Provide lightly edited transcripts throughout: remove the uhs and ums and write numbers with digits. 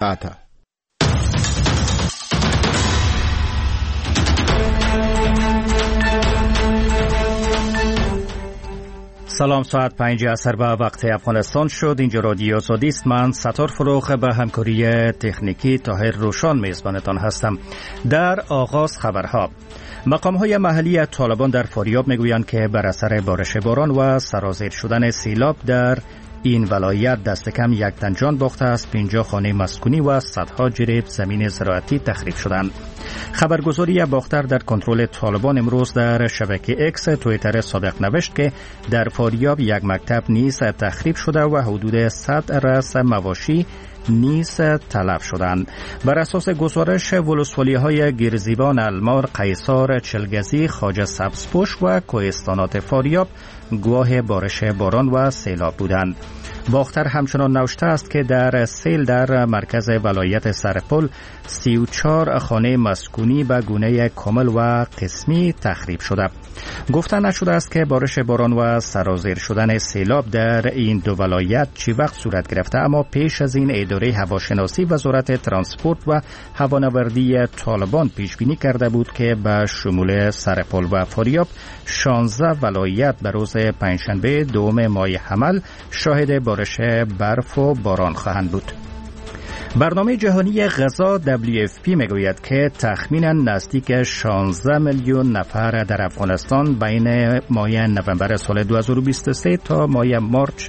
ساعته. سلام، ساعت 5 عصر به وقت افغانستان شد. اینجا رادیو آزادی است. من ستار فروخ به همکاری تکنیکی طاهر روشان میزبانتان هستم. در آغاز خبرها. مقام‌های محلی طالبان در فاریاب میگویند که بر اثر بارش باران و سرازیر شدن سیلاب در این ولایت دست کم 1 تن جان باخته است، 50 خانه مسکونی و صدها جریب زمین زراعتی تخریب شدند. خبرگزاری باختر در کنترل طالبان امروز در شبکه اکس توییتر صادق نوشت که در فاریاب 1 مکتب نیز تخریب شده و حدود 100 رأس مواشی نیز تلف شدند. بر اساس گزارش، ولسوالی‌های گیرزیبان، المار، قیصار، چلگزی، خواجه سبزپوش و کوهستانات فاریاب گواه بارش باران و سیلاب بودند. باختر همچنان نوشته است که در سیل در مرکز ولایت سرپل 34 خانه مسکونی به گونه کامل و قسمی تخریب شده. گفته نشده است که بارش باران و سرازیر شدن سیلاب در این دو ولایت چی وقت صورت گرفته، اما پیش از این اداره هواشناسی وزارت ترانسپورت و هوانوردی طالبان پیش بینی کرده بود که به شمول سرپل و فاریاب 16 ولایت به روز پنجشنبه 2 ماه حمل شاهد بارش برف و باران خواهند بود. برنامه جهانی غذا WFP میگوید که تخمینا نزدیک 16 میلیون نفر در افغانستان بین ماه نوامبر سال 2023 تا ماه مارچ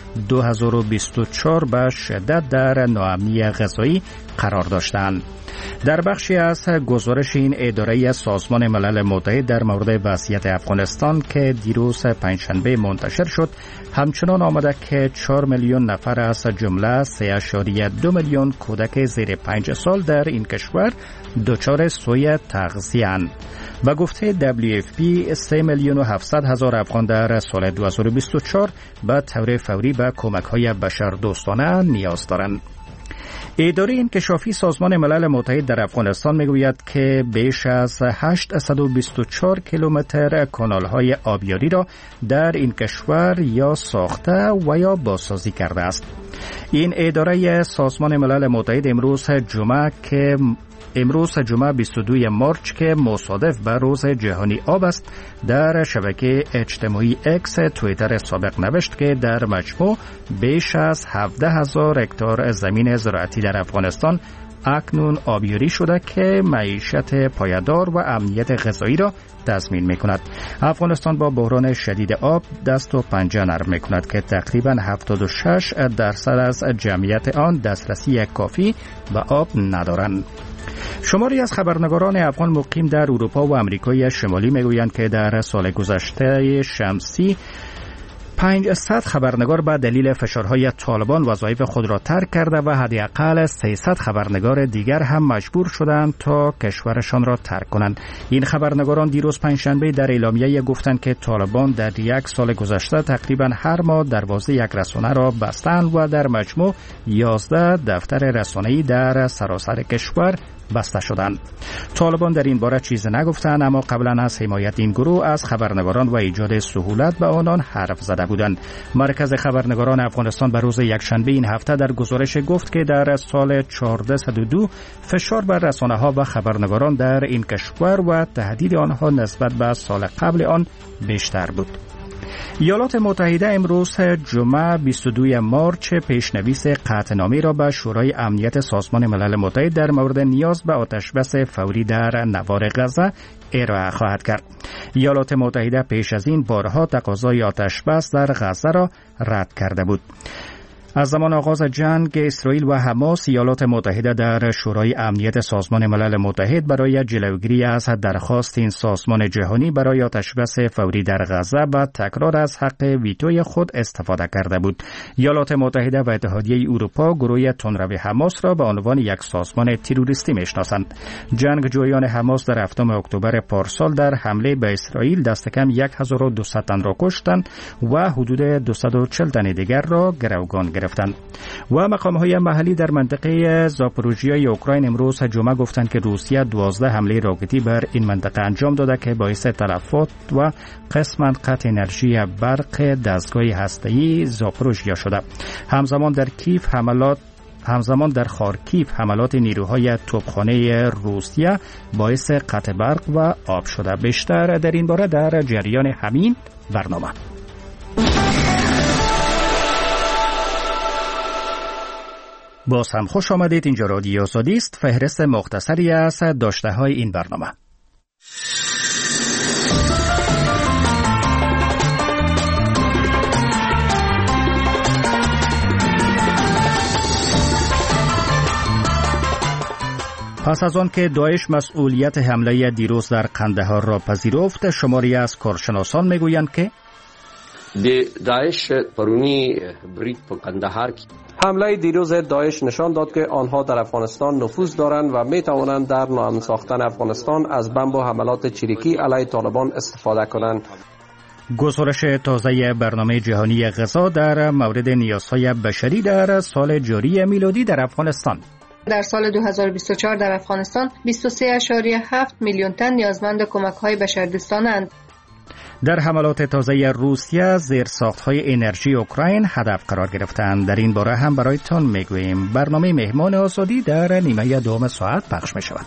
2024 به شدت در ناامنی غذایی قرار داشتند. در بخشی از گزارش این اداره سازمان ملل متحد در مورد وضعیت افغانستان که دیروز پنجشنبه منتشر شد، همچنان آمده که 4 میلیون نفر از جمله 3.2 میلیون کودک زیر 5 سال در این کشور دچار سوء تغذیه‌اند. به گفته WFP 3 میلیون و 700 هزار افغان در سال 2024 به طور فوری به کمک‌های بشردوستانه نیاز دارند. اداره انکشافی سازمان ملل متحد در افغانستان میگوید که بیش از 824 کیلومتر کانال‌های آبیاری را در این کشور یا ساخته و یا بازسازی کرده است. این اداره سازمان ملل متحد امروز جمعه 22 مارچ که مصادف به روز جهانی آب است، در شبکه اجتماعی اکس توییتر سابق نوشت که در مجموع بیش از 17,000 هکتار زمین زراعتی در افغانستان اکنون آبیاری شده که معیشت پایدار و امنیت غذایی را تضمین می‌کند. افغانستان با بحران شدید آب دست و پنجه نرم می‌کند که تقریباً 76% از جمعیت آن دسترسی کافی به آب ندارند. شماری از خبرنگاران افغان مقیم در اروپا و امریکای شمالی میگویند که در سال گذشته شمسی 500 خبرنگار به دلیل فشارهای طالبان وظایف خود را ترک کرده و حداقل 300 خبرنگار دیگر هم مجبور شدند تا کشورشان را ترک کنند. این خبرنگاران دیروز پنجشنبه در اعلامیه گفتند که طالبان در 1 سال گذشته تقریبا هر ماه دروازه یک رسانه را بستند و در مجموع 11 دفتر رسانه‌ای در سراسر کشور بسته شدند. طالبان در این باره چیزی نگفتند، اما قبلا از حمایت این گروه از خبرنگاران و ایجاد سهولت به آنان حرف زده بودند. مرکز خبرنگاران افغانستان به روز یکشنبه این هفته در گزارش گفت که در سال 1402 فشار بر رسانه‌ها و خبرنگاران در این کشور و تهدید آنها نسبت به سال قبل آن بیشتر بود. ایالات متحده امروز جمعه 22 مارچ پیشنویس قطعنامه را به شورای امنیت سازمان ملل متحد در مورد نیاز به آتشبس فوری در نوار غزه ارائه خواهد کرد. ایالات متحده پیش از این بارها تقاضای آتشبس در غزه را رد کرده بود. از زمان آغاز جنگ اسرائیل و حماس، ایالات متحده در شورای امنیت سازمان ملل متحد برای جلوگیری از درخواست این سازمان جهانی برای آتشبس فوری در غزه و تکرار از حق ویتوی خود استفاده کرده بود. ایالات متحده و اتحادیه اروپا گروه تندرو حماس را به عنوان یک سازمان تروریستی میشناسند. جنگجویان حماس در 7 اکتبر پارسال در حمله به اسرائیل دست کم 1200 تن را کشتند و حدود 240 تن دیگر را گروگان گرفتند. و مقام‌های محلی در منطقه زاپوروژیا اوکراین امروز جمعه گفتند که روسیه 12 حمله راکتی بر این منطقه انجام داده که باعث تلفات و قسماً قطع انرژی برق دستگاه هسته‌ای زاپوروژیا شده. همزمان در کیف حملات همزمان در خارکیف حملات نیروهای توپخانه روسیه باعث قطع برق و آب شده. بیشتر در این باره در جریان همین برنامه. باز هم خوش آمدید. اینجا رادیو آزادی است. فهرست مختصری از داشته‌های این برنامه. پس از آن که داعش مسئولیت حمله دیروز در قندهار را پذیرفت، شماری از کارشناسان میگویند که داعش پرونی برید په قندهار حمله دیروز داعش نشان داد که آنها در افغانستان نفوذ دارند و می توانند در ناامن ساختن افغانستان از بمب و حملات چریکی علیه طالبان استفاده کنند. گزارش تازه برنامه جهانی غذا در مورد نیازهای بشری در سال جاری میلادی در افغانستان. در سال 2024 در افغانستان 23.7 میلیون تن نیازمند کمک‌های بشردوستانند. در حملات تازه روسیه زیرساخت‌های انرژی اوکراین هدف قرار گرفتند. در این باره هم برایتان میگوییم. برنامه مهمان آزادی در نیمه دوم ساعت پخش می‌شود.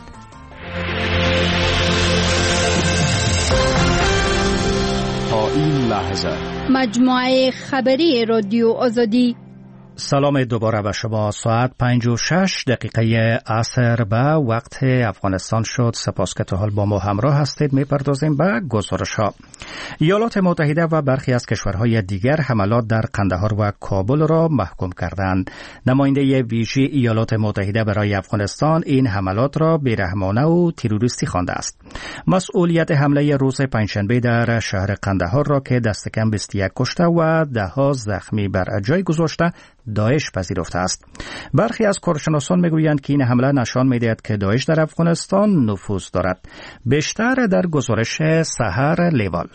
تا این لحظه مجموعه خبری رادیو آزادی. سلام دوباره به شما. ساعت 5:06 عصر به وقت افغانستان شد. سپاس که تا حال با ما همراه هستید. میپردازیم به گزارش ها. ایالات متحده و برخی از کشورهای دیگر حملات در قندهار و کابل را محکوم کردند. نماینده ویژه ایالات متحده برای افغانستان این حملات را بیرحمانه و تروریستی خوانده است. مسئولیت حمله روز پنجشنبه در شهر قندهار را که دست کم 21 کشته و ده‌ها زخمی بر جای گذاشته داعش پذیرفته است. برخی از کارشناسان میگویند که این حمله نشان می‌دهد که داعش در افغانستان نفوذ دارد. بیشتر در گزارش سحر لیوال.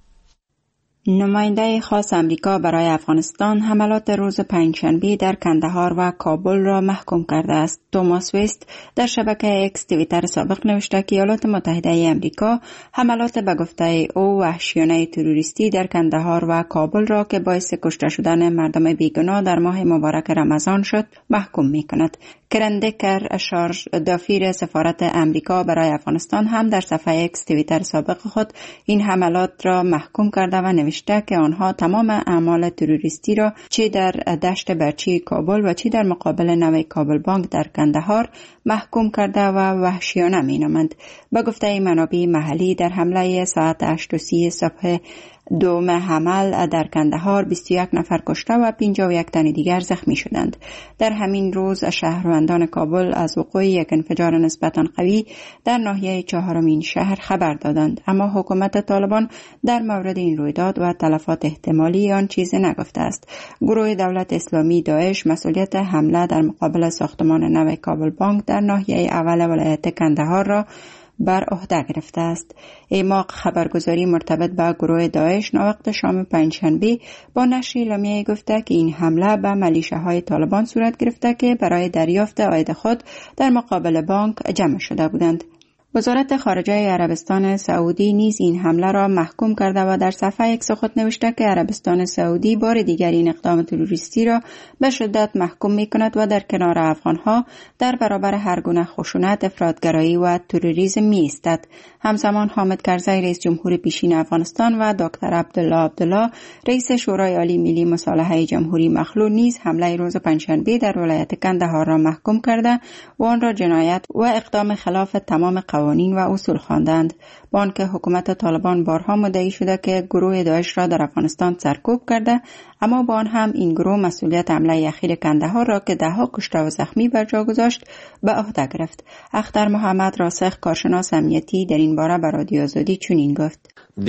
نماینده خاص امریکا برای افغانستان حملات روز پنجشنبه در قندهار و کابل را محکوم کرده است. توماس ویست در شبکه اکس توییتر سابق نوشته که ایالات متحده امریکا حملات به گفته او وحشیانه تروریستی در قندهار و کابل را که باعث کشته شدن مردم بیگناه در ماه مبارک رمضان شد محکوم می‌کند. کرن دکر شارژ دافیر سفارت امریکا برای افغانستان هم در صفحه اکس توییتر سابق خود این حملات را محکوم کرده و نوشته که آنها تمام اعمال تروریستی را چه در دشت برچی کابل و چه در مقابل نوه کابل بانک در قندهار محکوم کرده و وحشیانه مینامند. به گفته منابع محلی در حمله ساعت 8:30 صبح دوم حمل در قندهار 21 نفر کشته و 51 تن دیگر زخمی شدند. در همین روز شهروندان کابل از وقوع یک انفجار نسبتاً قوی در ناحیه چهارمین شهر خبر دادند، اما حکومت طالبان در مورد این رویداد و تلفات احتمالی آن چیزی نگفته است. گروه دولت اسلامی داعش مسئولیت حمله در مقابل ساختمان نو کابل بانک در ناحیه اول ولایت قندهار را بر عهده گرفته است. ایماق خبرگزاری مرتبط به گروه داعش ناوقت شام پنجشنبه با نشر اعلامیه گفته که این حمله به میلیشه‌های طالبان صورت گرفته که برای دریافت عاید خود در مقابل بانک جمع شده بودند. وزارت خارجه عربستان سعودی نیز این حمله را محکوم کرده و در صفحه اکس خود نوشته که عربستان سعودی بار دیگر این اقدام تروریستی را به شدت محکوم می‌کند و در کنار افغان‌ها در برابر هر گونه خشونت، افراطگرایی و تروریسم می‌ایستد. همزمان حامد کرزی رئیس جمهور پیشین افغانستان و دکتر عبدالله رئیس شورای عالی ملی مصالحه جمهوری مخلوع نیز حمله روز پنجشنبه در ولایت قندهار را محکوم کرده و آن را جنایت و اقدام خلاف تمام قوانین و اصول خواندند. با آنکه حکومت طالبان بارها مدعی شده که گروه داعش را در افغانستان سرکوب کرده، اما با آن هم این گروه مسئولیت حمله اخیر قندهار را که ده‌ها کشته و زخمی بر جا گذاشت به عهده گرفت. اختر محمد راسخ کارشناس امنیتی در این باره به رادیو آزادی چنین گفت: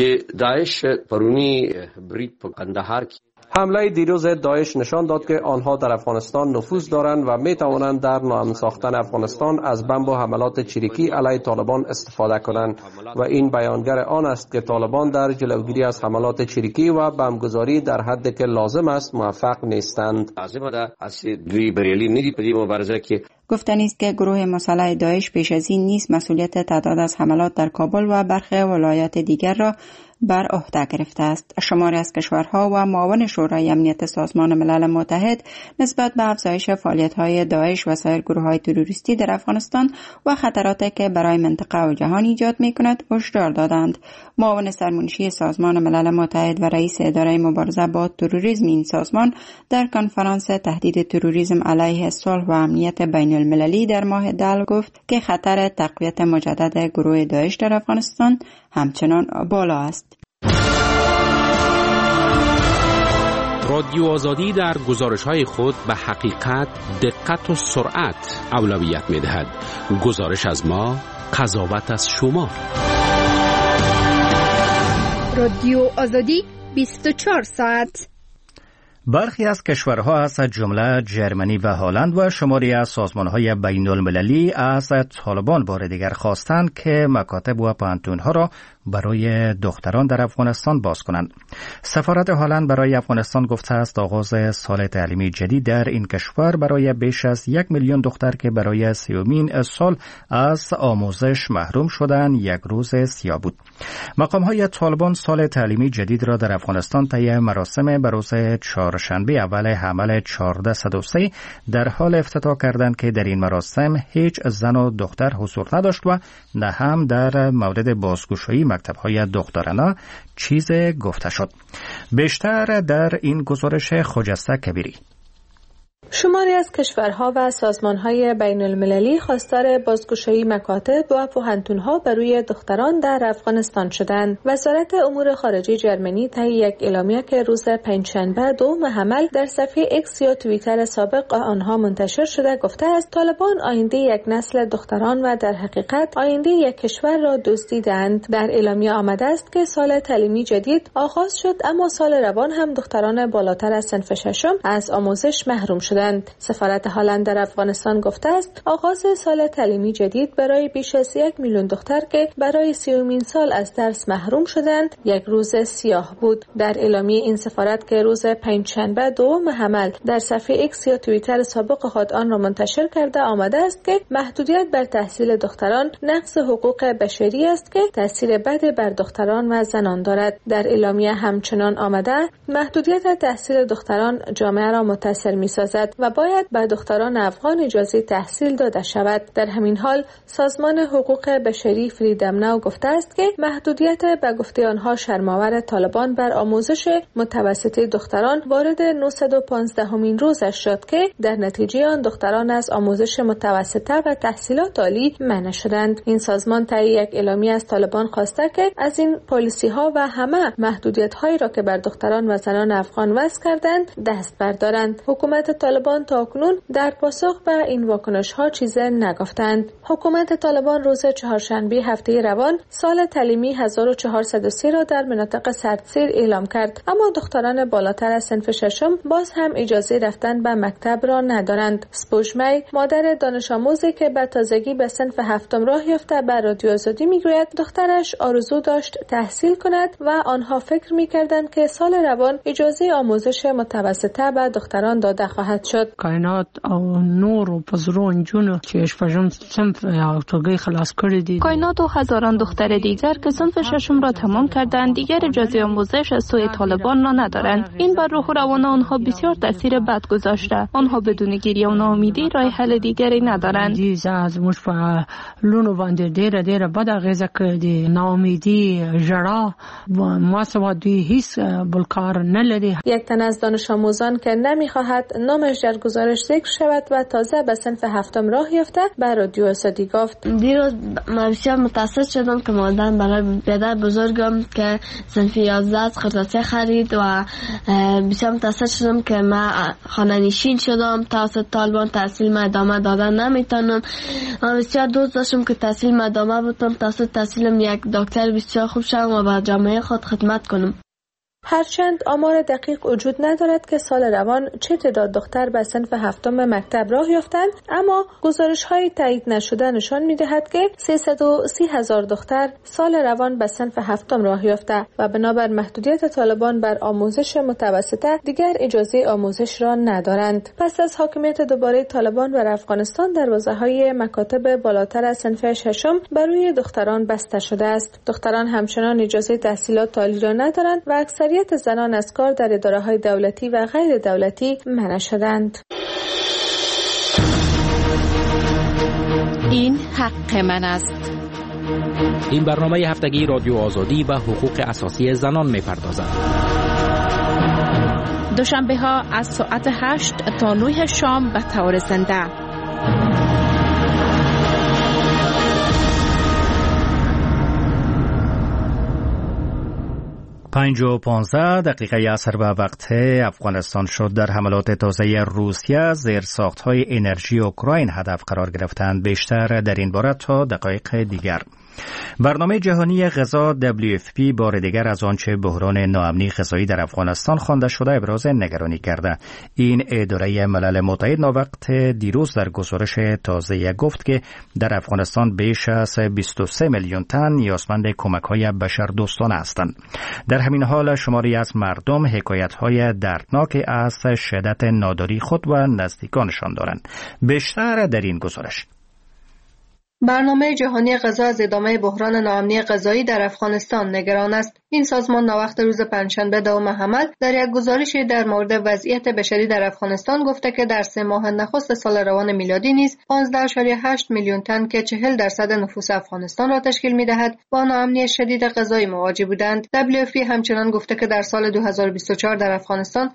داعش پرونی برید په قندهار حمله دیروز داعش نشان داد که آنها در افغانستان نفوذ دارند و می توانند در ناامن ساختن افغانستان از بمب و حملات چریکی علیه طالبان استفاده کنند و این بیانگر آن است که طالبان در جلوگیری از حملات چریکی و بمبگذاری در حدی که لازم است موفق نیستند. گفتنی است که گروه مسلح داعش پیش از این نیز مسئولیت تعداد از حملات در کابل و برخی ولایات دیگر را بر عهده گرفته است. شماری از کشورها و معاون شورای امنیت سازمان ملل متحد نسبت به افزایش فعالیت‌های داعش و سایر گروه‌های تروریستی در افغانستان و خطراتی که برای منطقه و جهان ایجاد می‌کند هشدار دادند. معاون سرمنشی سازمان ملل متحد و رئیس اداره مبارزه با تروریسم این سازمان در کنفرانس تهدید تروریسم علیه صلح و امنیت بین المللی در ماه دل گفت که خطر تقویت مجدد گروه داعش در افغانستان همچنان بالا است. رادیو آزادی در گزارش‌های خود به حقیقت، دقت و سرعت اولویت می‌دهد. گزارش از ما، قضاوت از شما. رادیو آزادی 24 ساعت. برخی از کشورها از جمله جرمنی و هلند و شماری از سازمان‌های بین‌المللی از طالبان بار دیگر خواستند که مکاتب و پانتون‌ها را برای دختران در افغانستان باز کنند. سفارت هلند برای افغانستان گفته است آغاز سال تعلیمی جدید در این کشور برای بیش از 1 میلیون دختر که برای 30مین سال از آموزش محروم شدند یک روز سیاه بود. مقام‌های طالبان سال تعلیمی جدید را در افغانستان طی مراسم به روز چهارشنبه اول حمل 1403 در حال افتتاح کردند که در این مراسم هیچ زن و دختر حضور نداشت و نه هم در مورد بازگشایی مکتب‌های دخترانه چیز گفته شد. بیشتر در این گزارش خجسته کبیری. شماری از کشورها و سازمان‌های بین‌المللی خواستار بازگشایی مکاتب و پوهنتون‌ها برای دختران در افغانستان شدند. وزارت امور خارجه جرمنی طی یک اعلامیه که روز پنجشنبه 2 حمل در صفحه ایکس یا توییتر سابق آنها منتشر شده گفته است طالبان آینده یک نسل دختران و در حقیقت آینده یک کشور را دزدیدند. در اعلامیه آمده است که سال تعلیمی جدید آغاز شد اما سال روان هم دختران بالاتر از صنف ششم از آموزش محروم شدند. سفارت هلند در افغانستان گفته است آغاز سال تعلیمی جدید برای بیش از 1 میلیون دختر که برای 30مین سال از درس محروم شدند یک روز سیاه بود. در اعلامیه این سفارت که روز پنجشنبه 2 حمل در صفحه ایکس یا توییتر سابق خود آن را منتشر کرده آمده است که محدودیت بر تحصیل دختران نقض حقوق بشری است که تاثیر بد بر دختران و زنان دارد. در اعلامیه همچنان آمده محدودیت تحصیل دختران جامعه را متاثر می‌سازد و باید به دختران افغان اجازه تحصیل داده شود. در همین حال سازمان حقوق بشری فریدم ناو گفته است که محدودیت به گفته آنها شرم‌آور طالبان بر آموزش متوسطه دختران وارد 915مین روزش شد که در نتیجه آن دختران از آموزش متوسطه و تحصیلات عالی منع شدند. این سازمان طی یک اعلامیه از طالبان خواسته که از این پالیسی‌ها و همه محدودیت‌هایی را که بر دختران و زنان افغان وضع کردند دست بردارند. حکومت طالبان تاکنون در پاسخ به این واکنش‌ها چیزی نگفتند. حکومت طالبان روز چهارشنبه هفته روان سال تعلیمی 1403 را در مناطق سردسیر اعلام کرد اما دختران بالاتر از صنف ششم باز هم اجازه رفتن به مکتب را ندارند. سپوژمی مادر دانش آموزی که به تازگی به صنف هفتم راه یافته به رادیو آزادی میگوید دخترش آرزو داشت تحصیل کند و آنها فکر می‌کردند که سال روان اجازه آموزش متوسطه به دختران داده خواهد شد. کائنات او نور او پزرون جون چې شپږم صنف یا ټولګي خلاص کړی دي. کائنات و هزاران دختر دیگر که صنف ششم را تمام کردند دیگر اجازه آموزش از سوی طالبان را ندارند. این بر روح و روان آنها بسیار تاثیر بد گذاشته. آنها بدون گریه و ناامیدی راه حل دیگری ندارند. از موږ په لونو باندې ډېره بد اغیزه کړې. ناامیدی، ژړا و ما دوی هیڅ بل کار نه لري. یک تن از دانش آموزان که نمیخواهد نامش در گزارش ذکر شود و تازه به صنف هفتم راه یافته به رادیو آزادی گفت دیروز من بسیار متاسف شدم که مادرم برای پدر بزرگم که صنف 11 از خرطاسی خرید و بسیار متاسف شدم که من خانه نشین شدم. توسط طالبان تحصیل من ادامه دادن نمیتونم. من بسیار دوست داشتم که تحصیل من ادامه بدم توسط تحصیلم یک دکتر بسیار خوب شدم و به جامعه خود خدمت کنم. هرچند آمار دقیق وجود ندارد که سال روان چه تعداد دختر به صنف هفتم مکتب راه یافتند، اما گزارش‌های تایید نشده نشان می‌دهد که 330,000 دختر سال روان به صنف هفتم راه یافته و بنابر محدودیت طالبان بر آموزش متوسطه دیگر اجازه آموزش را ندارند. پس از حاکمیت دوباره طالبان بر افغانستان، دروازه‌های مکاتب بالاتر از صنف ششم برای دختران بسته شده است. دختران همچنان اجازه تحصیلات عالی را ندارند و اکثریت زنان از کار در اداره‌های دولتی و غیر دولتی منع شدند. این حق من است. این برنامه هفتگی رادیو آزادی و حقوق اساسی زنان می‌پردازد. دوشنبه ها از ساعت 8 تا 9 شام به طور زنده. 5:15 عصر به وقت افغانستان شد. در حملات تازه روسیه زیرساخت‌های انرژی اوکراین هدف قرار گرفتند. بیشتر در این باره تا دقایق دیگر. برنامه جهانی غذا WFP بار دیگر از آنچه بحران ناامنی غذایی در افغانستان خوانده شده ابراز نگرانی کرده. این اداره ملل متحد ناوقت دیروز در گزارش تازه گفت که در افغانستان بیش از 23 میلیون تن نیازمند کمک‌های بشردوستانه هستند. در همین حال شماری از مردم حکایت‌های دردناک از شدت ناداری خود و نزدیکانشان دارند. بیشتر در این گزارش. برنامه جهانی غذا از ادامه بحران ناامنی غذایی در افغانستان نگران است. این سازمان ناوقت روز پنجشنبه دوم حمل در یک گزارشی در مورد وضعیت بشری در افغانستان گفته که در 3 ماه نخست سال روان میلادی نیز 15.8 میلیون تن که 40% نفوس افغانستان را تشکیل می‌دهد با ناامنی شدید غذایی مواجه بودند. WFP همچنان گفته که در سال 2024 در افغانستان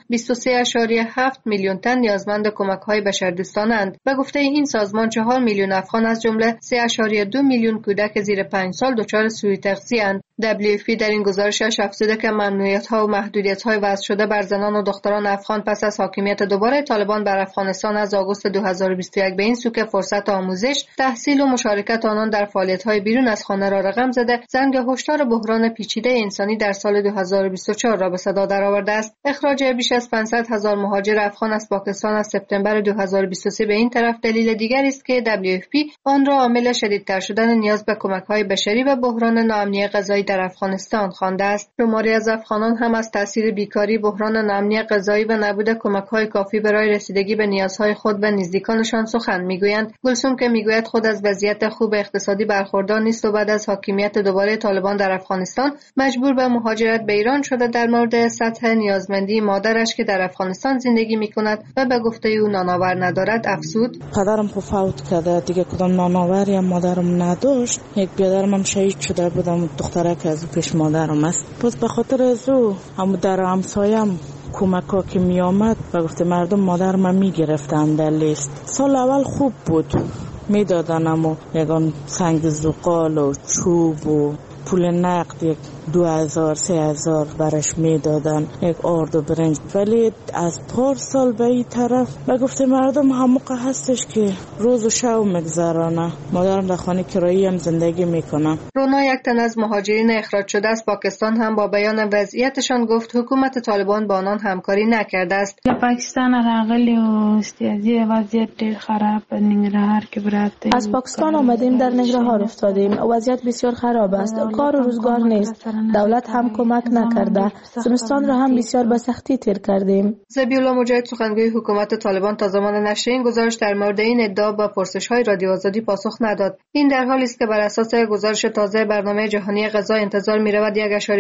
23.7 میلیون تن نیازمند کمک‌های بشردوستانه‌اند. به گفته این سازمان 4 میلیون افغان از جمله 3.2 میلیون کودک زیر 5 سال دچار سوء تغذیه‌اند. WFP در این گزارشش افزوده که ممنوعیت‌ها و محدودیت‌های وضع شده بر زنان و دختران افغان پس از حاکمیت دوباره طالبان بر افغانستان از آگوست 2021 به این سو که فرصت آموزش، تحصیل و مشارکت آنان در فعالیت‌های بیرون از خانه را رقم زده، زنگ هشدار بحران پیچیده انسانی در سال 2024 را به صدا درآورده است. اخراج بیش از 500,000 مهاجر افغان از پاکستان از سپتامبر 2023 به این طرف دلیل دیگری است که WFP آن را عامل شدیدتر شدن نیاز به کمک‌های بشری و بحران ناامنی غذایی در افغانستان خوانده است. شماری از افغانان هم از تاثیر بیکاری، بحران ناامنی غذایی و نبود کمک‌های کافی برای رسیدگی به نیازهای خود و نزدیکانشان سخن می‌گویند. گلسوم که می‌گوید خود از وضعیت خوب اقتصادی برخوردار نیست و بعد از حاکمیت دوباره طالبان در افغانستان مجبور به مهاجرت به ایران شده، در مورد سطح نیازمندی مادرش که در افغانستان زندگی می‌کند و به گفته او نانآور ندارد افزود: پدرم فوت کرده، دیگه کدام نانآوری هم مادرم نداشت. یک برادرم هم شهید شده بودم، دختره که از پیش مادرم است. پس به خاطر از او هم در همسایم کمکا که می آمد و گفته مردم مادرم می گرفتن در لیست. سال اول خوب بود، می دادن اما یکان سنگ زغال و چوب و پول نقد 2000 3000 برش میدادن، یک آرد و برنج. ولی از پارسال به این طرف و گفته مردم هموقع هستش که روز و شب مگذرانه. مادرم در خانه کرایی هم زندگی میکنه. رونا، یک تن از مهاجرین اخراج شده از پاکستان، هم با بیان وضعیتشان گفت حکومت طالبان با آنان همکاری نکرده است. پاکستان راغلی و استیازی وضعیت ډیر خراب ننګرهار کې براته. از پاکستان آمدیم، در ننګرهار افتادیم. وضعیت بسیار خراب است، کار و روزگار نیست. دولت هم کمک نکرده. زمستان را هم بسیار به سختی تیر کردیم. ذبیح‌الله مجاهد، سخنگوی حکومت طالبان، تا زمان نشر این گزارش در مورد این ادعا با پرسش‌های رادیو آزادی پاسخ نداد. این در حالی است که بر اساس گزارش تازه برنامه جهانی غذا انتظار می‌رود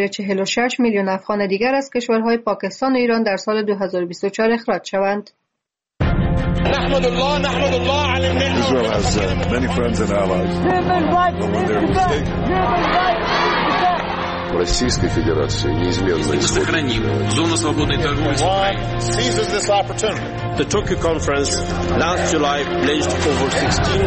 1.46 میلیون افغان دیگر از کشورهای پاکستان و ایران در سال 2024 اخراج شوند. نحمد الله على النعمة. Israel has many friends and allies. Российской Федерации неизменно сохраним зону свободной торговли с Украиной. Seizes this opportunity. The Tokyo conference last July pledged over 16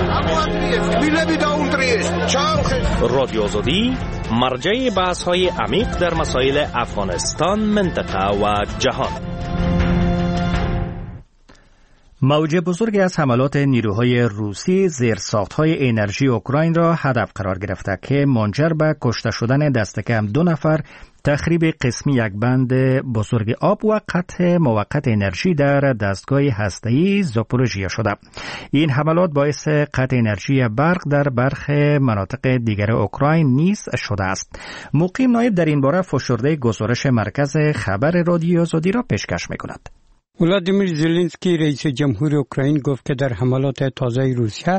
رادیو آزادی مرجع بحث‌های عمیق در مسائل افغانستان، منطقه و جهان. موج بزرگی از حملات نیروهای روسی زیرساخت‌های انرژی اوکراین را هدف قرار گرفته که منجر به کشته شدن دست کم 2 نفر، تخریب قسمی یک بند بزرگ آب و قطع موقت انرژی در دستگاه هسته‌ای زاپوروژیا شده. این حملات باعث قطع انرژی برق در برخی مناطق دیگر اوکراین نیز شده است. مقیم نایب در این باره فشرده گزارش مرکز خبر رادیو آزادی را پیشکش می‌کند. ولادیمیر زلنسکی رئیس جمهور اوکراین گفت که در حملات تازه روسیه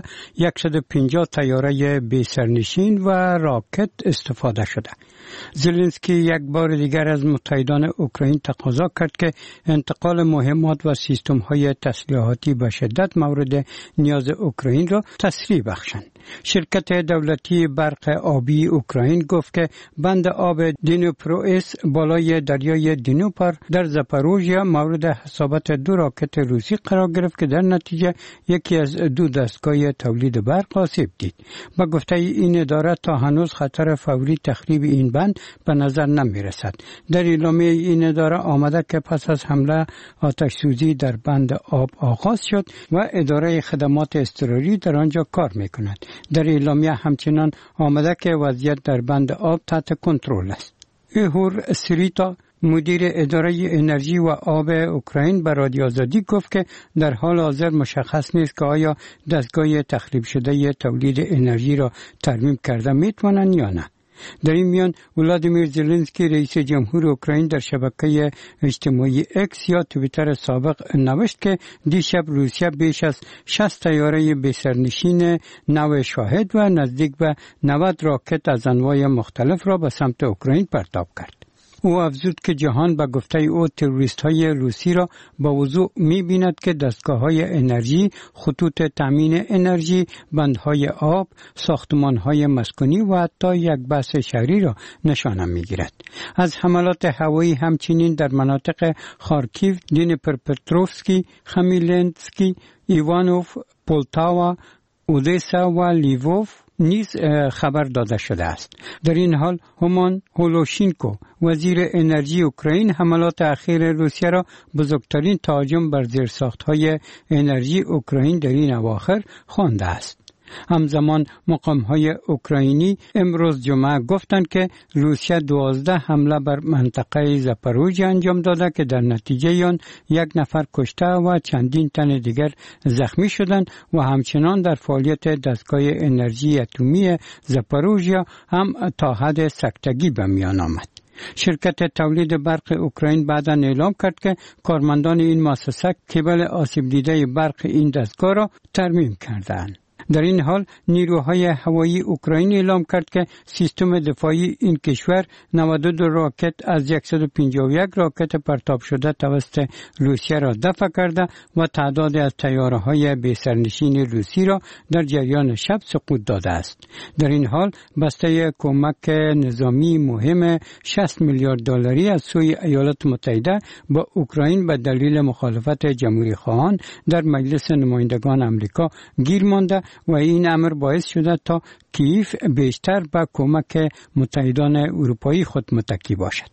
150 طیاره بی سرنشین و راکت استفاده شده. زلنسکی یک بار دیگر از متحدان اوکراین تقاضا کرد که انتقال مهمات و سیستم‌های تسلیحاتی به شدت مورد نیاز اوکراین را تسریع بخشند. شرکت دولتی برق آبی اوکراین گفت که بند آب دینوپروئس بالای دریای دینوپر در زاپوروژیا مورد حسابت 2 راکت روسی قرار گرفت که در نتیجه یکی از 2 دستگاه تولید برق آسیب دید. با گفته این اداره تا هنوز خطر فوری تخریب این بند به نظر نمی رسد. در اعلامیه این اداره آمده که پس از حمله آتش سوزی در بند آب آغاز شد و اداره خدمات اضطراری در آنجا کار می کند. در اعلامیه همچنان آمده که وضعیت در بند آب تحت کنترل است. ایهور سریتا مدیر اداره انرژی و آب اوکراین به رادیو آزادی گفت که در حال حاضر مشخص نیست که آیا دستگاه تخریب شده تولید انرژی را ترمیم کرده میتوانند یا نه. در این میان ولادیمیر زلنسکی رئیس جمهور اوکراین در شبکه اجتماعی اکس یا توییتر سابق نوشت که دیشب روسیه بیش از 60 طیاره بی سرنشین نو شاهد و نزدیک به 90 راکت از انواع مختلف را به سمت اوکراین پرتاب کرد. او افزود که جهان به گفته او تروریست‌های روسی را با وضوح می‌بیند که دستگاه‌های انرژی، خطوط تامین انرژی، بندهای آب، ساختمان‌های مسکونی و حتی یک بحث شهری را نشانه می‌گیرد. از حملات هوایی همچنین در مناطق خارکیو، دنیپرپتروفسکی، خمیلنسکی، ایوانوف، پولتاوا، اودسا و لیووف نیز خبر داده شده است. در این حال هومان هولوشینکو وزیر انرژی اوکراین حملات اخیر روسیه را بزرگترین تهاجم بر زیرساخت‌های انرژی اوکراین در این اواخر خوانده است. همزمان مقام‌های اوکراینی امروز جمعه گفتند که روسیه 12 حمله بر منطقه زاپوروژیا انجام داده که در نتیجه آن 1 نفر کشته و چندین تن دیگر زخمی شدند و همچنان در فعالیت دستگاه انرژی اتمی زاپوروژیا هم تا حد سکتگی به میان آمد. شرکت تولید برق اوکراین بعداً اعلام کرد که کارمندان این مؤسسه کیبل آسیب دیده برق این دستگاه را ترمیم کردند. در این حال نیروهای هوایی اوکراین اعلام کرد که سیستم دفاعی این کشور 92 راکت از 151 راکت پرتاب شده توسط روسیه را دفع کرده و تعداد از طیاره‌های بی سرنشین روسی را در جریان شب سقوط داده است. در این حال بسته کمک نظامی مهم 60 میلیارد دلاری از سوی ایالات متحده با اوکراین به دلیل مخالفت جمهوری خواهان در مجلس نمایندگان آمریکا گیر مانده و این امر باعث شده تا کیف بیشتر به کمک متحدان اروپایی خود متکی باشد.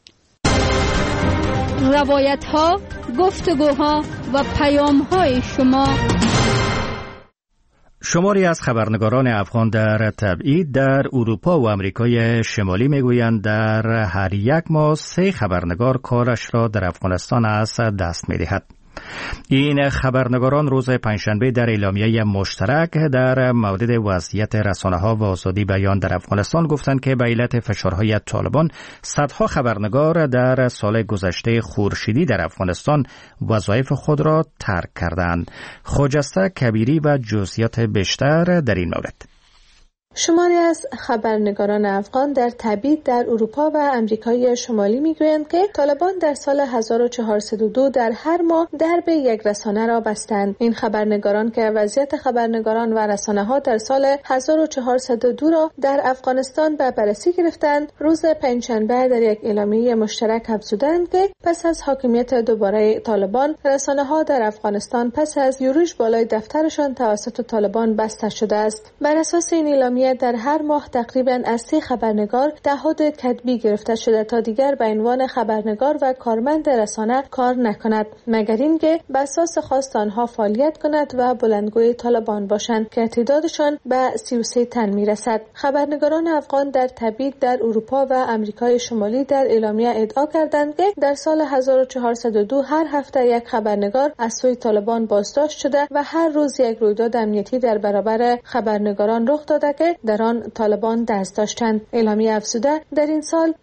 روایت‌ها، گفتگوها و پیام‌های شما. شماری از خبرنگاران افغان در تبعید در اروپا و آمریکای شمالی میگویند در هر یک ماه 3 خبرنگار کارش را در افغانستان از دست می‌دهد. این خبرنگاران روز پنجشنبه در اعلامیه مشترک در مورد وضعیت رسانه‌ها و آزادی بیان در افغانستان گفتند که به علت فشارهای طالبان صدها خبرنگار در سال گذشته خورشیدی در افغانستان وظایف خود را ترک کردند. خجسته کبیری و جزئیات بیشتر در این مورد. شماری از خبرنگاران افغان در تبعید در اروپا و امریکای شمالی میگویند که طالبان در سال 1402 در هر ماه درب یک رسانه را بستند. این خبرنگاران که وضعیت خبرنگاران و رسانه‌ها در سال 1402 را در افغانستان به بررسی گرفتند، روز پنجشنبه در یک اعلامیه مشترک افزودند که پس از حاکمیت دوباره طالبان، رسانه‌ها در افغانستان پس از یورش بالای دفترشان توسط طالبان بسته شده است. بر اساس این اعلامیه اعلامیه در هر ماه تقریباً از 3 خبرنگار تعهد کتبی گرفته شده تا دیگر به عنوان خبرنگار و کارمند رسانه کار نکند، مگر اینکه به اساس خواست آنها فعالیت کند و بلندگوی طالبان باشند که تعدادشان به 33 تن میرسد. خبرنگاران افغان در تبعید در اروپا و امریکای شمالی در اعلامیه ادعا کردند که در سال 1402 هر هفته یک خبرنگار از سوی طالبان بازداشت شده و هر روز یک رویداد امنیتی در برابر خبرنگاران رخ داده که در آن طالبان دست داشتند. اعلامیه افزوده در این سال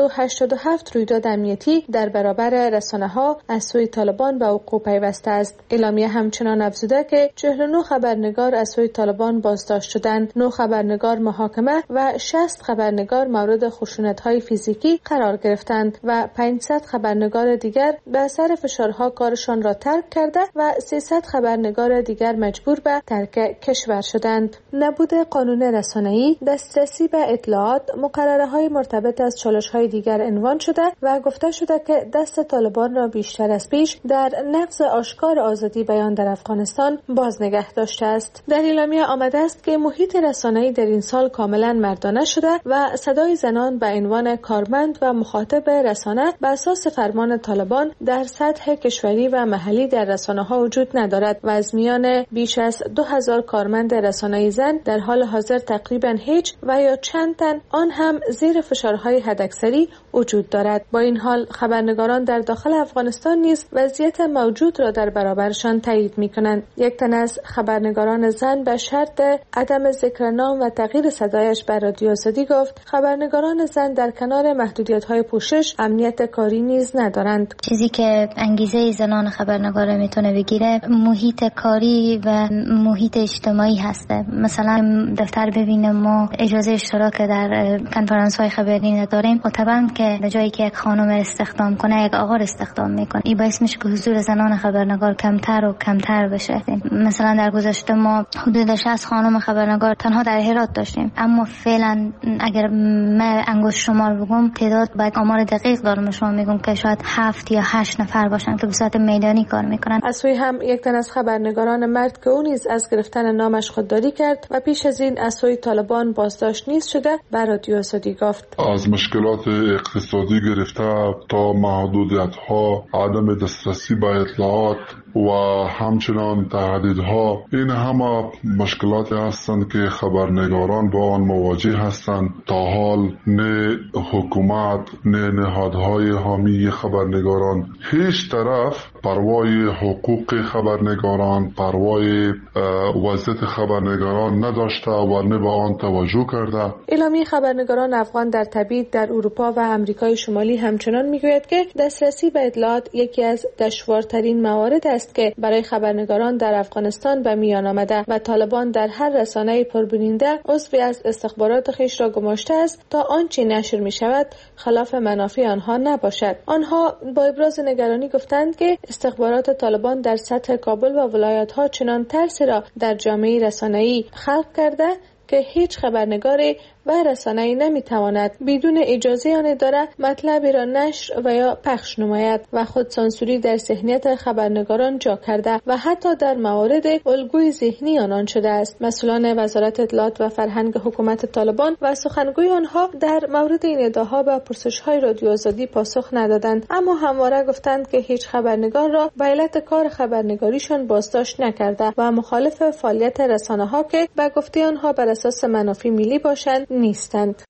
187 رویداد امنیتی در برابر رسانه‌ها از سوی طالبان به وقوع پیوسته است. اعلامیه همچنان افزوده که 49 خبرنگار از سوی طالبان بازداشت شدند، 9 خبرنگار محاکمه و 60 خبرنگار مورد خشونت‌های فیزیکی قرار گرفتند و 500 خبرنگار دیگر به اثر فشارها کارشان را ترک کرده و 300 خبرنگار دیگر مجبور به ترک کشور شدند. نبود قانون رسانه‌ای، دسترسی به اطلاعات، مقرره‌های مرتبط از چالش‌های دیگر عنوان شده و گفته شده که دست طالبان را بیشتر از پیش در نقض آشکار آزادی بیان در افغانستان باز نگه داشته است. در اعلامیه آمده است که محیط رسانه‌ای در این سال کاملا مردانه شده و صدای زنان به عنوان کارمند و مخاطب رسانه به اساس فرمان طالبان در سطح کشوری و محلی در رسانه‌ها وجود ندارد و از میان بیش از 2000 کارمند رسانه‌ای زن در حال حاضر تقریبا هیچ و یا چند تن آن هم زیر فشارهای حداکثری وجود دارد. با این حال خبرنگاران در داخل افغانستان نیز وضعیت موجود را در برابرشان تایید می‌کنند. یک تن از خبرنگاران زن به شرط عدم ذکر نام و تغییر صدایش به رادیو آزادی گفت خبرنگاران زن در کنار محدودیت‌های پوشش امنیت کاری نیز ندارند. چیزی که انگیزه زنان خبرنگار میتونه بگیره محیط کاری و محیط اجتماعی هسته. مثلا دفتر ببینیم ما اجازه اشتراک در کنفرانس‌های خبری نداریم و طبعا که به جایی که یک خانم استخدام کنه یک آقا استخدام میکنه، این باعث میشه که حضور زنان خبرنگار کمتر و کمتر بشه. مثلا در گذشته ما حدود 60 خانم خبرنگار تنها در هرات داشتیم، اما فعلا اگر من انگشت شمار بگم تعداد با آمار دقیق دارم شما میگم که شاید 7 یا 8 نفر باشن که به صورت میدانی کار میکنن. از سوی هم یک تن از خبرنگاران مرد که او نیز از گرفتن نامش خودداری کرد و پیش از این از سوی طالبان بازداشت نیز شده به رادیو آزادی گفت از مشکلات اقتصادی گرفته تا محدودیت‌ها، عدم دسترسی به اطلاعات و همچنان تهدیدها، این همه مشکلاتی هستند که خبرنگاران با آن مواجه هستند. تا حال نه حکومت نه نهادهای حامی خبرنگاران هیچ طرف پروای حقوق خبرنگاران، پروای وضعیت خبرنگاران نداشته و نه به آن توجه کرده. اعلامیه خبرنگاران افغان در تبعید در اروپا و امریکای شمالی همچنان میگوید که دسترسی به اطلاعات یکی از دشوارترین موارد است که برای خبرنگاران در افغانستان به میان آمده و طالبان در هر رسانه پربیننده عضوی از استخبارات خویش را گماشته است تا آنچه نشر می شود خلاف منافع آنها نباشد. آنها با ابراز نگرانی گفتند که استخبارات طالبان در سطح کابل و ولایت‌ها چنان ترسی را در جامعه رسانه‌ای خلق کرده که هیچ خبرنگاری و رسانه‌ای نمی‌تواند بدون اجازه آن اداره مطلبی را نشر و یا پخش نماید و خود سانسوری در ذهنیت خبرنگاران جا کرده و حتی در موارد الگوی ذهنی آنان شده است. مسئولان وزارت اطلاعات و فرهنگ حکومت طالبان و سخنگوی آنها در مورد این ادعاها به پرسش‌های رادیو آزادی پاسخ ندادند، اما همواره گفتند که هیچ خبرنگار را به علت کار خبرنگاریشان بازداشت نکرده و مخالف فعالیت رسانه‌ها که به گفته آنها بر اساس منافع ملی باشند نیستند.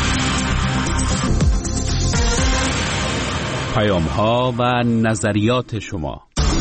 پیام‌ها و نظریات شما.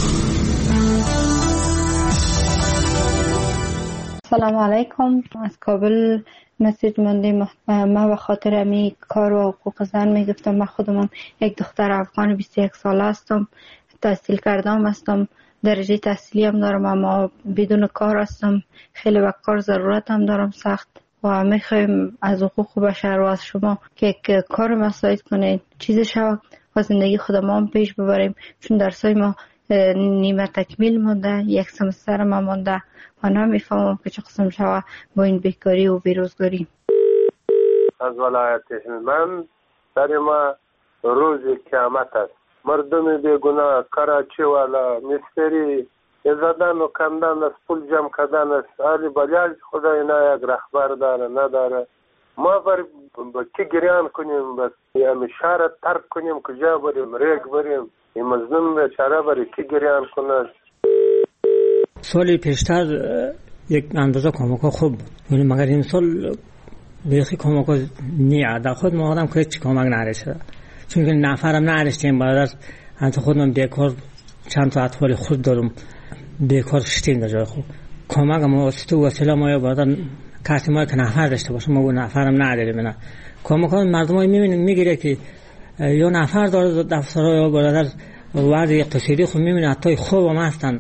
سلام علیکم، از کابل مسیج موندیم. من به خاطر امی کار و حقوق زن میگفتم. من خودم یک دختر افغان 21 ساله هستم، تحصیل کردم هستم، درجه تحصیلی هم دارم، اما بدون کار هستم. خیلی به کار ضرورت هم دارم سخت و میخوایم از حقوق بشر و از شما که کار مساعد کنید، چیز شود و زندگی خودمان پیش ببریم، چون درسای ما نیمه تکمیل مونده، یک سمستر ما مونده و نمیفهمم که چه قسم شود با این بیکاری و بیروزگاری. از ولایت هلمند در ما روز قیامت است. مردم بیگناه کراچی والا، مستری، زدن و کندن است، پول جمع کردن است. حالی بلیاج خدا اینا یک رهبر داره نداره. ما بر کی گریان کنیم؟ بس همین شهر ترک کنیم، کجا بریم؟ ریگ بریم؟ این مظلوم بیچاره برای کی گریان کنه؟ سالی پیشتر یک اندازه کمک‌ها خوب بود، ولی مگر این سال بیخی کمک‌ها نیه. در خود ما آدم که هیچ کمک نرسیده، چون که نفرم نرسیدیم. بعد از خودم بیکار چند تا اطفال خود دارم، بیکار شدیم در جای خوب. کمک ما وسیله ما بعد کسی ما که نفر داشته باشه، ما نفرم نداریم. نه کمک ها مردم ها میبینیم میگیره که یا نفر داره دفترها یا برادر وضع اقتصادی خود میبینه حتی خوب هم هستن.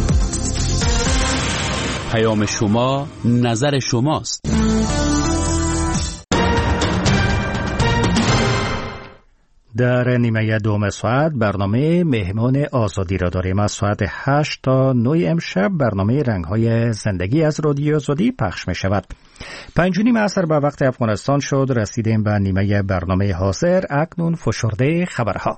پیام شما نظر شماست. در نیمه دوم ساعت برنامه مهمان آزادی را داریم. از ساعت 8 تا 9 امشب برنامه رنگ‌های زندگی از رادیو آزادی پخش می شود. 5:30 عصر به وقت افغانستان شد. رسیدیم به نیمه برنامه حاضر. اکنون فشرده خبرها.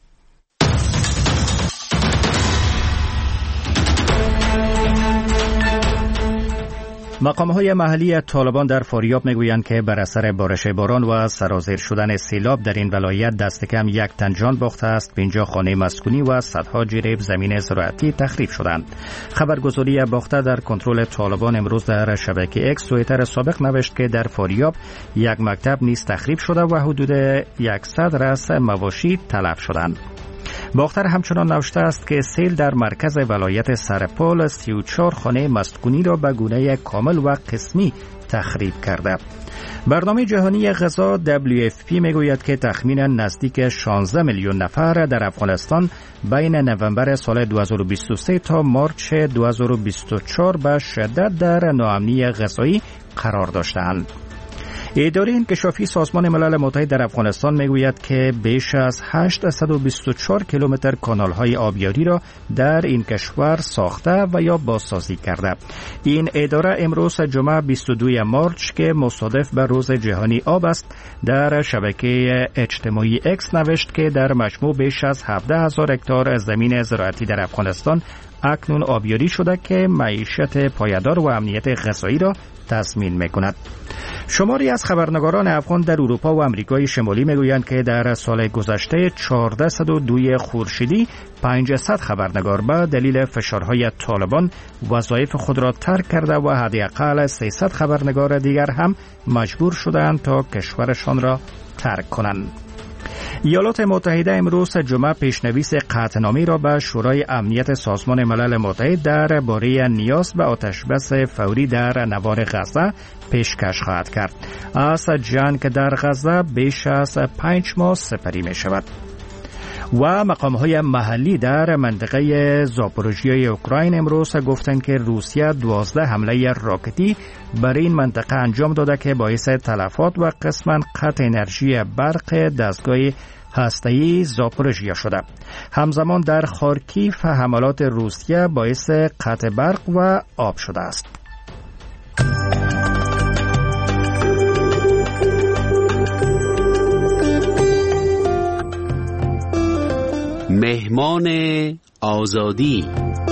مقام‌های محلی طالبان در فاریاب میگویند که بر اثر بارش باران و سرازیر شدن سیلاب در این ولایت دست کم 1 تن جان باخته است. 50 خانه مسکونی و صدها جریب زمین زراعتی تخریب شدند. خبرگزاری باخته در کنترل طالبان امروز در شبکه اکس توییتر سابق نوشت که در فاریاب یک مکتب نیز تخریب شده و حدود 100 رأس مواشی تلف شدند. باختر همچنان نوشته است که سیل در مرکز ولایت سرپال 34 خانه مسکونی را به گونه کامل و قسمی تخریب کرده. برنامه جهانی غذا WFP میگوید که تخمینا نزدیک 16 میلیون نفر در افغانستان بین نوامبر سال 2023 تا مارچ 2024 به شدت در ناامنی غذایی قرار داشتند. اداره انکشافی سازمان ملل متحد در افغانستان میگوید که بیش از 824 کیلومتر کانال‌های آبیاری را در این کشور ساخته و یا بازسازی کرده. این اداره امروز جمعه 22 مارچ که مصادف به روز جهانی آب است در شبکه اجتماعی اکس نوشت که در مجموع بیش از 17,000 هکتار زمین زراعتی در افغانستان اکنون آبیاری شده که معیشت پایدار و امنیت غذایی را تضمین می‌کند. شماری از خبرنگاران افغان در اروپا و امریکای شمالی میگویند که در سال گذشته 1402 خورشیدی 500 خبرنگار به دلیل فشارهای طالبان وظایف خود را ترک کرده و حداقل 300 خبرنگار دیگر هم مجبور شدند تا کشورشان را ترک کنند. ایالات متحده امروز جمعه پیشنویس قطعنامه‌ای را به شورای امنیت سازمان ملل متحد درباره نیاز به آتشبس فوری در نوار غزه پیشکش خواهد کرد. از جنگ در غزه بیش از 5 ماه سپری می شود. و مقام‌های محلی در منطقه زاپوروژیای اوکراین امروز گفتند که روسیه 12 حمله راکتی بر این منطقه انجام داده که باعث تلفات و قسماً قطع انرژی برق دستگاه هسته‌ای زاپوروژیا شده. همزمان در خارکیف حملات روسیه باعث قطع برق و آب شده است. مهمان آزادی.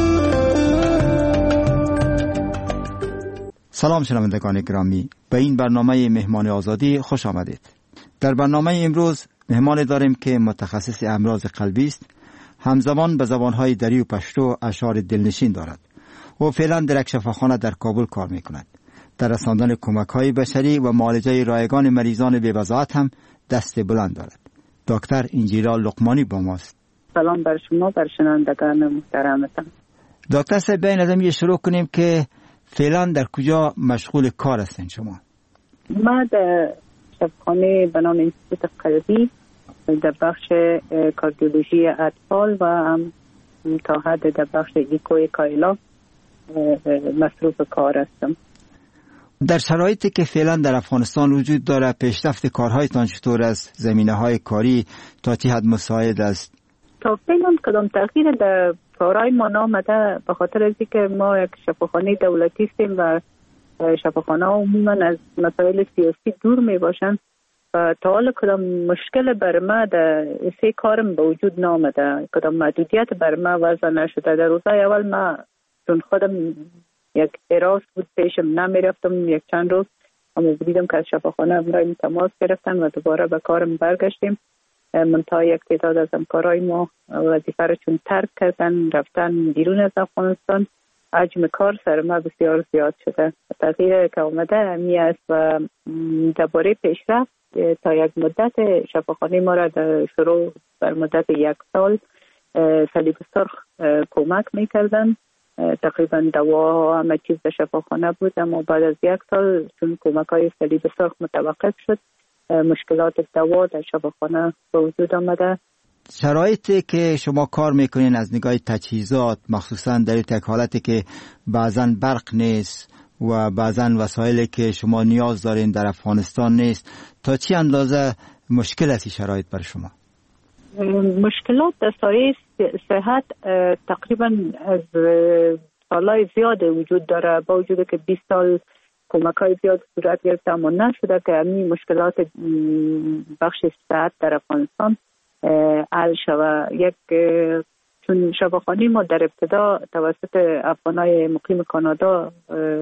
سلام شنوندگان گرامی، به این برنامه مهمان آزادی خوش آمدید. در برنامه امروز مهمان داریم که متخصص امراض قلبی است. همزمان به زبانهای دری و پشتو اشعار دلنشین دارد. او فعلا در یک شفاخانه در کابل کار می کند. در رساندن کمک‌های بشری و معالجه رایگان مریضان بی‌وضاحت هم دست بلند دارد. دکتر انجیلا لقمانی با ماست. سلام بر شما، بر شنوندگان محترمتان. دکتر صاحب، بیاین از این شروع کنیم که فعلا در کجا مشغول کار هستین شما؟ ما در شفاخانه به نام انستیتوت قلبی در بخش کاردیولوژی اطفال و هم تا حد در بخش ایکوی کایلا مصروف کار هستم. در شرایطی که فعلا در افغانستان وجود داره، پیشرفت کارهایتان چطور است؟ زمینه‌های کاری تا چه حد مساعد است؟ تا فعلا کدام تغییر در کارهای ما نامده، به خاطر از اینکه ما یک شفاخانه دولتی هستیم و شفاخانه عموما از مسائل سیاسی دور می باشند و تا حالا کدام مشکل بر ما در سه کارم به وجود نامده، کدام محدودیت بر ما وضع نشده. در روزهای اول ما چون خودم یک حراس بود پیشم نمیرفتم یک چند روز، اما دیدم که از شفاخانه برای تماس گرفتن و دوباره به کارم برگشتیم. منتها یک تعداد از همکارای ما وظیفه را چون ترک کردن رفتن بیرون از افغانستان، حجم کار سر ما بسیار زیاد شده. تغییر که آمده می است و درباره پیشرفت تا یک مدت شفاخانه ما را در شروع بر مدت 1 سال صلیب سرخ کمک می کردن. تقریبا دوا همه چیز در شفاخانه بود، اما بعد از 1 سال چون کمک های صلیب سرخ متوقف شد مشکلات دوا در شفاخانه به وجود آمده. شرایطی که شما کار میکنین از نگاه تجهیزات، مخصوصا در یک حالتی که بعضا برق نیست و بعضا وسایلی که شما نیاز دارین در افغانستان نیست، تا چی اندازه مشکل است این شرایط برای شما؟ مشکلات در سایه صحت تقریبا از سالهای زیاد وجود داره، با وجود که 20 سال کمک های زیاد صورت گرفته اما نشده که همین مشکلات بخش صحت در افغانستان حل شود. چون شفاخانه ما در ابتدا توسط افغانای مقیم کانادا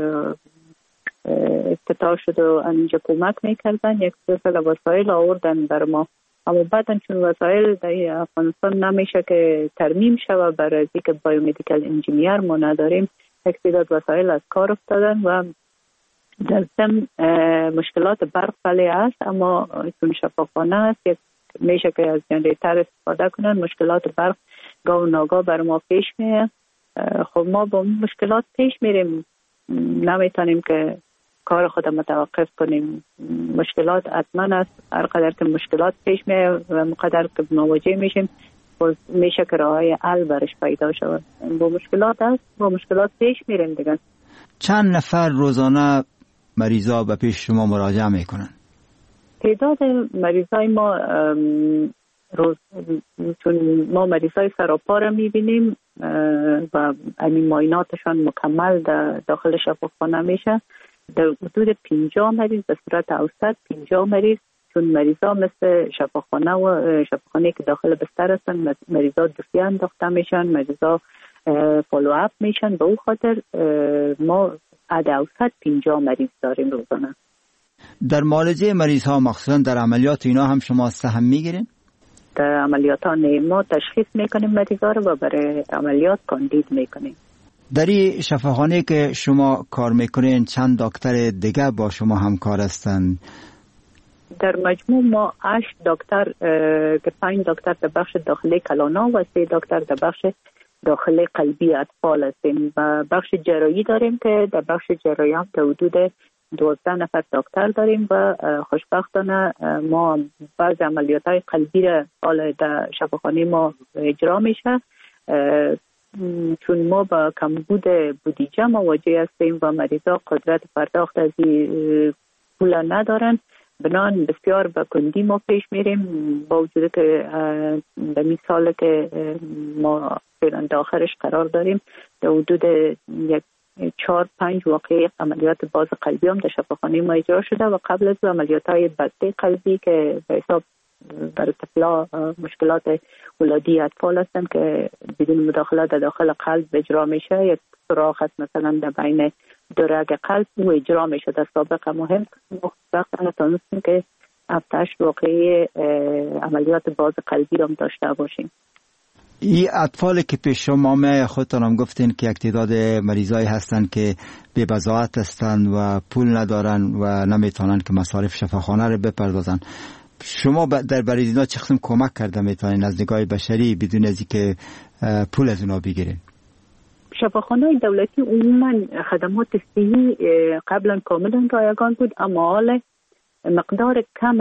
افتتاح شد و اینجا کمک میکردن، یک سلسله وسایل آوردن بر ما، اما بعدا چون وسایل در افغانستان نمیشه که ترمیم شود برای اینکه بایومدیکال انجینیر ما نداریم، یک تعداد وسایل از کار افتادن و در ضمن مشکلات برق بله است، اما چون شفاخانه است میشه که از جنریتر استفاده کنن. مشکلات برق گاه و ناگاه بر ما پیش میه. خب ما با مشکلات پیش میریم، نمیتونیم که کار خود متوقف کنیم. مشکلات حتما است، هر قدر که مشکلات پیش میه و مقدر که مواجه میشیم میشه که راههای حل برش پیدا شود. با مشکلات است، با مشکلات پیش میریم دیگه. چند نفر روزانه مریضا به پیش شما مراجعه میکنن؟ تعداد مریضای ما چون ما مریضای سراپا را میبینیم و همین معایناتشان مکمل داخل شفاخانه میشه، در حدود 50 مریض به صورت اوسط 50 مریض، چون مریضا مثل شفاخانه و شفاخانه که داخل بستر هستن مریضا دوسیه انداخته میشن، مریضا فالو اپ میشن. به او خاطر ما عد اوسط 50 مریض داریم روزانه. در معالجه مریض ها مخصوصا در عملیات اینا هم شما سهم میگیرین؟ در عملیات ها ما تشخیص میکنیم مریض ها رو و برای عملیات کاندید میکنیم. در این شفاخانه که شما کار میکنین چند دکتر دیگه با شما همکار هستند؟ در مجموع ما 8 دکتر که 5 دکتر در بخش داخلی کلانا و 3 دکتر در بخش داخلی قلبی اطفال هستیم و بخش جراحی داریم که در بخش جراحی هم تا حدود 12 نفر دکتر داریم و خوشبختانه ما بعض عملیات‌های قلبی را حالا در شفاخانه ما اجرا میشه، چون ما با کمبود بودجه مواجه هستیم و مریضا قدرت پرداخت از پول ندارن، بنان بسیار به کندی ما پیش میریم، با وجود که به این سال که ما فعلا داخلش قرار داریم در حدود 4-5 واقعه عملیات باز قلبی هم در شفاخانه ما اجرا شده و قبل از عملیات‌های بسته قلبی که به حساب برای طفلا مشکلات ولادی اطفال هستن که بدون مداخله در داخل قلب اجرا میشه، یک سوراخ هست مثلا در بین دو رگ قلب و اجرا میشه در سابق مهم وقتا تونستیم که 7-8 واقعه عملیات باز قلبی رو داشته باشیم. این اطفالی که پیش شما می خودتان هم گفتین که یک تعداد مریضایی هستن که بی بضاعت هستن و پول ندارن و نمیتونن که مصارف شفاخانه رو بپردازن. شما در برای اینا چه قسم کمک کرده میتونین از نگاه بشری بدون از اینکه پول از اونا بگیرین؟ شفاخانه دولتی عموما خدمات صحی قبلا کاملا رایگان بود، اما حالا مقدار کم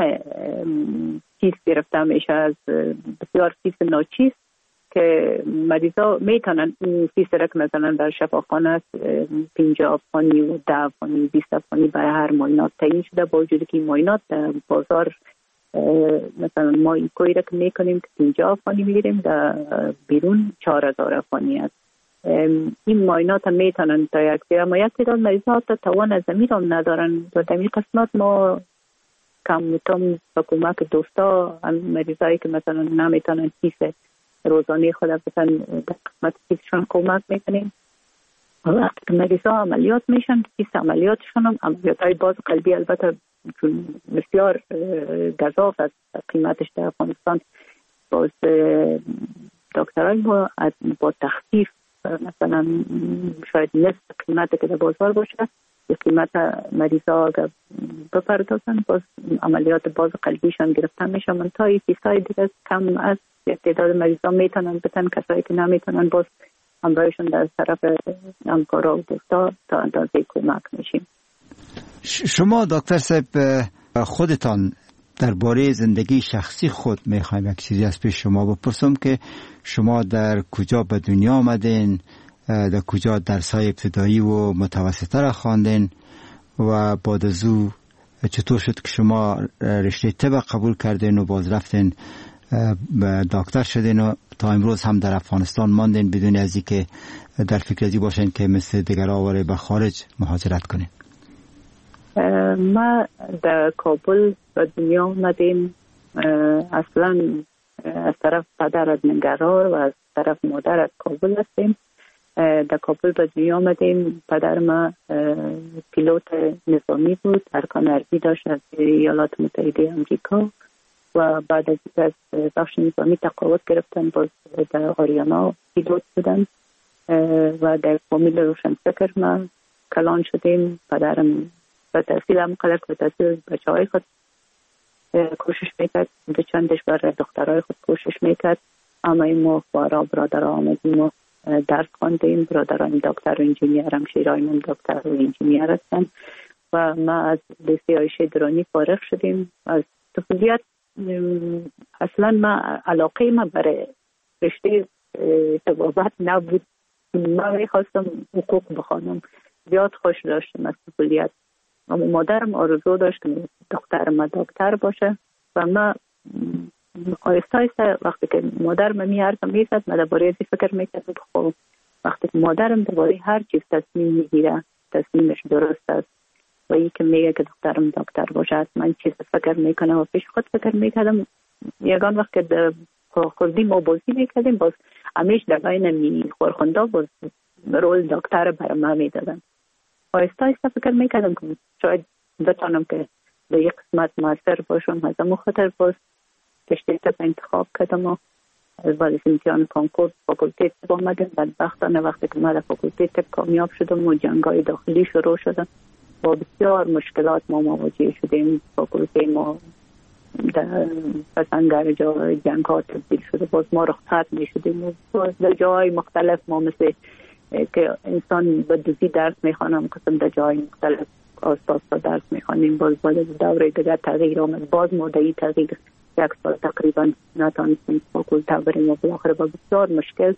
چیز گرفته میشه از بسیار فیس ناچیز که مریضا میتونن فیس رک مثلا در شفاخانه 50 افغانی و 10 افغانی 20 افغانی برای هر معاینات تعیین شده، با وجودی که این معاینات در بازار مثلا ما این کوی رک میکنیم که 50 افغانی میگیریم، در بیرون 4000 افغانی است. این معاینات هم میتونن تا یک سیر، اما یک تعداد مریضا تا توان از زمین هم ندارن و در این قسمت ما کم میتونم با کمک دوستا مریضایی که مثلا نمیتونن فیس روزانه خود بسن در قسمت فیسشون کمک میکنیم وقتی که مریضا عملیات میشن، فیس عملیاتشون هم عملیات‌های باز قلبی البته چون بسیار گزاف از قیمتش در افغانستان، باز دکترای ما با تخفیف مثلا شاید نصف قیمت که در بازار باشه به قیمت مریضا اگر بپردازن، باز عملیات باز قلبیشان گرفتن میشه. من تا این فیسای دیگه کم از تعداد مریضا میتونن بتن، کسایی که نمیتونن باز همراهشون در طرف همکارا و دوستا تا اندازه کمک میشیم. شما دکتر صاحب خودتان درباره زندگی شخصی خود میخوایم یک چیزی از پیش شما بپرسم که شما در کجا به دنیا آمدین، در کجا درس‌های ابتدایی و متوسطه را خواندین و بعد از او چطور شد که شما رشته طب قبول کردین و باز رفتین دکتر شدین و تا امروز هم در افغانستان ماندین بدون از اینکه در فکر ازی باشین که مثل دیگرها واره به خارج مهاجرت کنین؟ ما در کابل به دنیا آمدیم. اصلا از طرف پدر از ننگرهار و از طرف مادر از کابل هستیم. در کابل به دنیا آمدیم. پدر ما پیلوت نظامی بود، ارکان اربی داشت از ایالات متحده امریکا و بعد از بخش نظامی تقاعد گرفتن، باز در آریانا پیلوت بودن و در فامیل روشنفکر ما کلان شدیم. پدرم به تحصیل هم قلق به تحصیل بچه های خود کوشش میکرد، به چندش برای دخترهای خود کوشش میکرد. اما این ما خوارا برادرها آمدیم و درس خواندیم. برادران دکتر و انجینیر، همشیرهایم هم دکتر و انجینیر هستن و ما از لیسه عایشه درانی فارغ شدیم. از طفولیت اصلا ما علاقه ما برای رشته طبابت نبود. ما میخواستم حقوق بخوانم، زیاد خوش داشتم از طفولیت. اما مادرم آرزو داشت که دختر ما دکتر باشه و ما آیسته آیسته وقتی که مادرم میارزم میزد من درباره ازی فکر میکردم که خب وقتی که مادرم درباره هر چیز تصمیم میگیره تصمیمش درست است و ای که میگه که دخترم دکتر باشه من چیز فکر میکنم و پیش خود فکر میکردم. یگان وقت که خودی ما بازی میکردیم باز همیش در بین خورخونده باز رول دکتر برای ما میدادن. آیسته آیسته فکر میکردم که شاید بتانم که به یک قسمت موثر باشم. از امو خاطر باز رشته طب انتخاب کردم و بعد از امتحان کنکور فاکولته طب آمدم. بدبختانه وقتی که من در فاکولته طب کامیاب شدم و جنگ‌های داخلی شروع شدن با بسیار مشکلات ما مواجه شدیم. فاکولته ما در پسنگر جای جنگ‌ها تبدیل شده، باز ما رخصت می‌شدیم و باز در جای مختلف ما مثل که انسان به دوزی درس میخوانم قسم در جای مختلف آستاز درس میخوانیم. باز دوره دیگر تغییر آمد، باز مدعی تغییر یک سال تقریبا نتانستیم فاکولته بریم و بالاخره با بسیار مشکل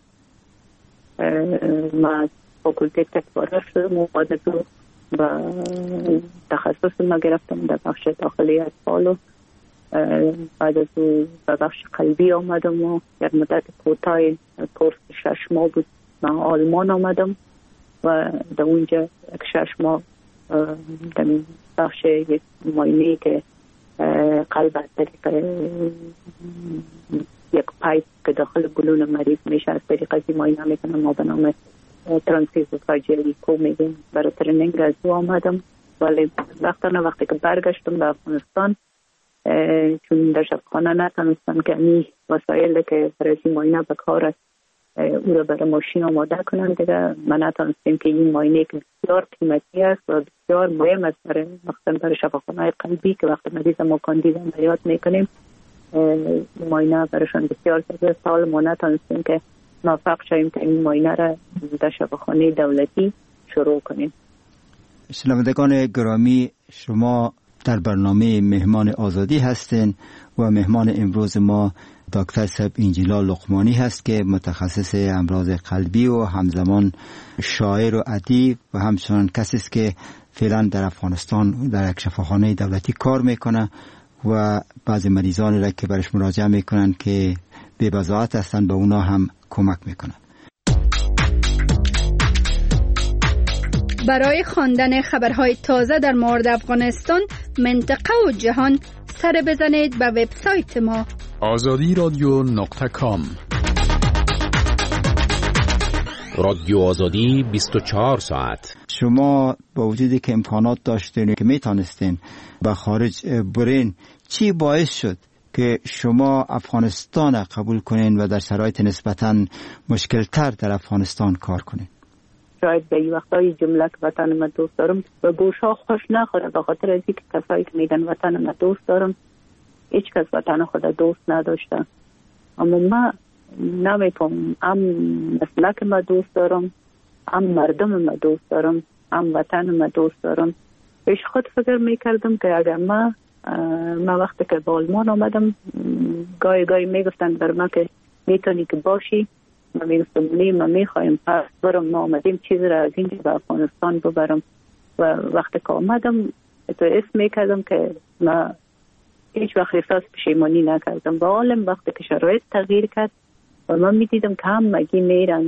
ما از فاکولته طب فارغ شدم و بعد از او به تخصص ما گرفتم در بخش داخلی اطفال و بعد از او به بخش قلبی آمدم و یک مدت کوتاه کورس 6 ماه بود. من آلمان آمدم و در اونجا 6 ماه در بخش یک معاینه که قلب از طریق یک پایپ که داخل بلون مریض میشه از طریق از معاینه میکنم. ما به نام ترانسفیوژن ایکو میگیم. برای ترنینگ از او آمدم ولی وقتی که برگشتم به افغانستان چون در شفاخانه نتونستم که این وسایل که برای معاینه به کار است او را برای ماشین آماده کنند دیگه. من نتونستیم که این معاینه که بسیار قیمتی است و بسیار مهم است برای شفاخانه قلبی که وقتی مریض ما کاندید عملیات میکنیم معاینه برایشان بسیار زیاد سال ما نتونستیم که موفق شویم که این معاینه را در شفاخانه دولتی شروع کنیم. شنوندگان گرامی، شما در برنامه مهمان آزادی هستین و مهمان امروز ما دکتر صاحب انجیلا لقمانی هست که متخصص امراض قلبی و همزمان شاعر و ادیب و همچنان کسی است که فعلا در افغانستان در یک شفاخانه دولتی کار میکنه و بعضی مریضانی را که برش مراجعه میکنن که بی بضاعت هستن به اونا هم کمک میکنن. برای خواندن خبرهای تازه در مورد افغانستان، منطقه و جهان سر بزنید به وبسایت ما azadiradyo.com. رادیو آزادی 24 ساعت. شما با وجودی که امکانات داشتین که میتونستین به خارج برین، چی باعث شد که شما افغانستان قبول کنین و در شرایط نسبتاً مشکلتر در افغانستان کار کنین؟ شاید به این وقتای جمله که وطن ما دوست دارم و گوشا خوش نخوره، به خاطر از اینکه کسایی که میگن وطن ما دوست دارم، هیچ کس وطن خود دوست نداشته. اما ما نمیفهم، هم مسلک ما دوست دارم، هم مردم ما دوست دارم، هم وطن ما دوست دارم. پیش خود فکر میکردم که اگر ما وقتی که به آلمان آمدم، گاهی میگفتن بر ما که میتونی که باشی، ما میگفتم نه، ما میخوایم پس برم، ما آمدیم چیز را از اینجا به افغانستان ببرم. و وقتی که آمدم تو اسم میکردم که ما هیچ وقت احساس پشیمانی نکردم. با عالم وقتی که شرایط تغییر کرد و من میدیدم که هم مگی میرن،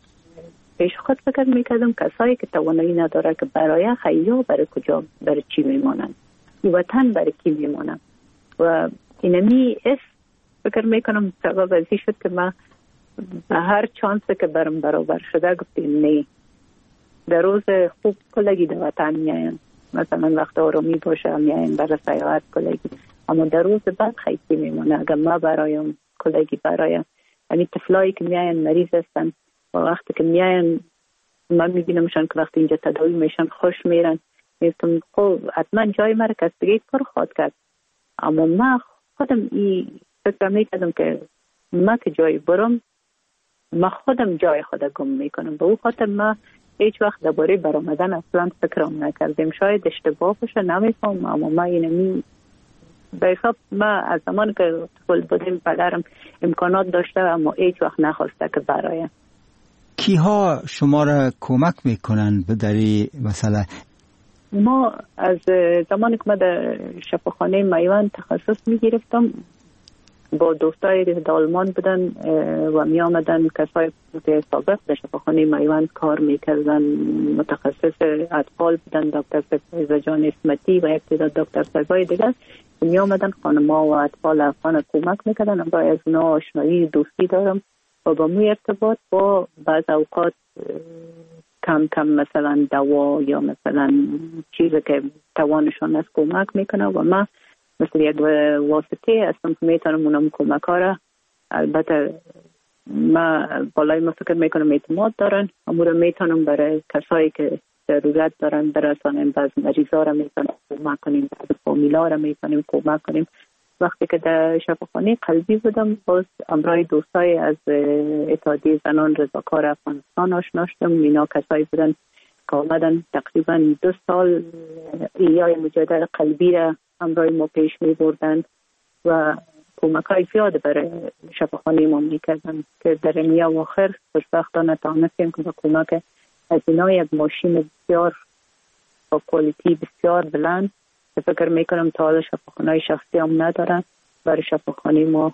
پیش خود فکر میکردم کسایی که توانایی نداره که برای خیلی برای کجا، برای چی میمانن، وطن برای کی میمانن. و اینمی فکر میکنم سبب ازی شد که ما به هر چانسی که برم برابر شده گفتیم نه. در روز خوب کلگی در وطن میاین، مثلا وقت آرامی باشه میاین برای سیاحت کلگی، اما در روز بعد خیلی میمونه. اگر ما برایم کلگی برایم، یعنی طفلایی که میاین مریض هستن و وقتی که میاین من میبینمشان که وقتی اینجا تداوی میشن خوش میرن، میگم خب حتما جای مرا کس دیگه پر خواهد کرد. اما ما خودم این فکر میکردم که ما که جای برم، ما خودم جای خودم گم میکنم. به او خاطر ما هیچ وقت درباره برآمدن اصلا فکرم نکردیم. شاید اشتباه باشه، نمیفهم، اما ما اینمی به حساب ما از زمان که طفل بودیم پدرم امکانات داشته اما هیچ وقت نخواسته که برایم. کیها شما را کمک میکنن به دری مسئله؟ ما از زمانی که ما در شفاخانه میوان تخصص میگرفتم، با دوستای در آلمان بودن و می آمدن کسای سابق در شفاخانه میوان کار میکردن، متخصص اطفال بودن، دکتر سفیزه جان اسمتی و یک تعداد دکتر سفیزهای دیگر می آمدن خانما و اطفال افغان کمک میکردن. با از اونا آشنایی دوستی دارم و با مو ارتباط با بعض اوقات کم کم مثلا دوا یا مثلا چیزی که توانشان از کمک میکنه و ما مثل یک واسطه هستم که میتونم اونم کمک ها را. البته ما بالای ما فکر میکنم اعتماد دارن، اما رو میتونم برای کسایی که ضرورت دارن برسانیم. بعض مریضا را میتونم کمک کنیم، بعض فامیلا را میتونیم کمک کنیم. وقتی که در شفاخانه قلبی بودم باز امرای دوستای از اتحادیه زنان رضاکار افغانستان آشنا شدم. اینا کسایی بودن که آمدن تقریبا 2 سال ایای مجادل قلبی را امرای ما پیش می بردن و کمک های زیاد برای شفاخانه ما می کردن که در نیا و آخر خوشبختانه تانستیم که با کمک از اینا یک ماشین بسیار با کوالیتی بسیار بلند که فکر می کنم تا حالا شفاخانه های شخصی هم ندارن، برای شفاخانه ما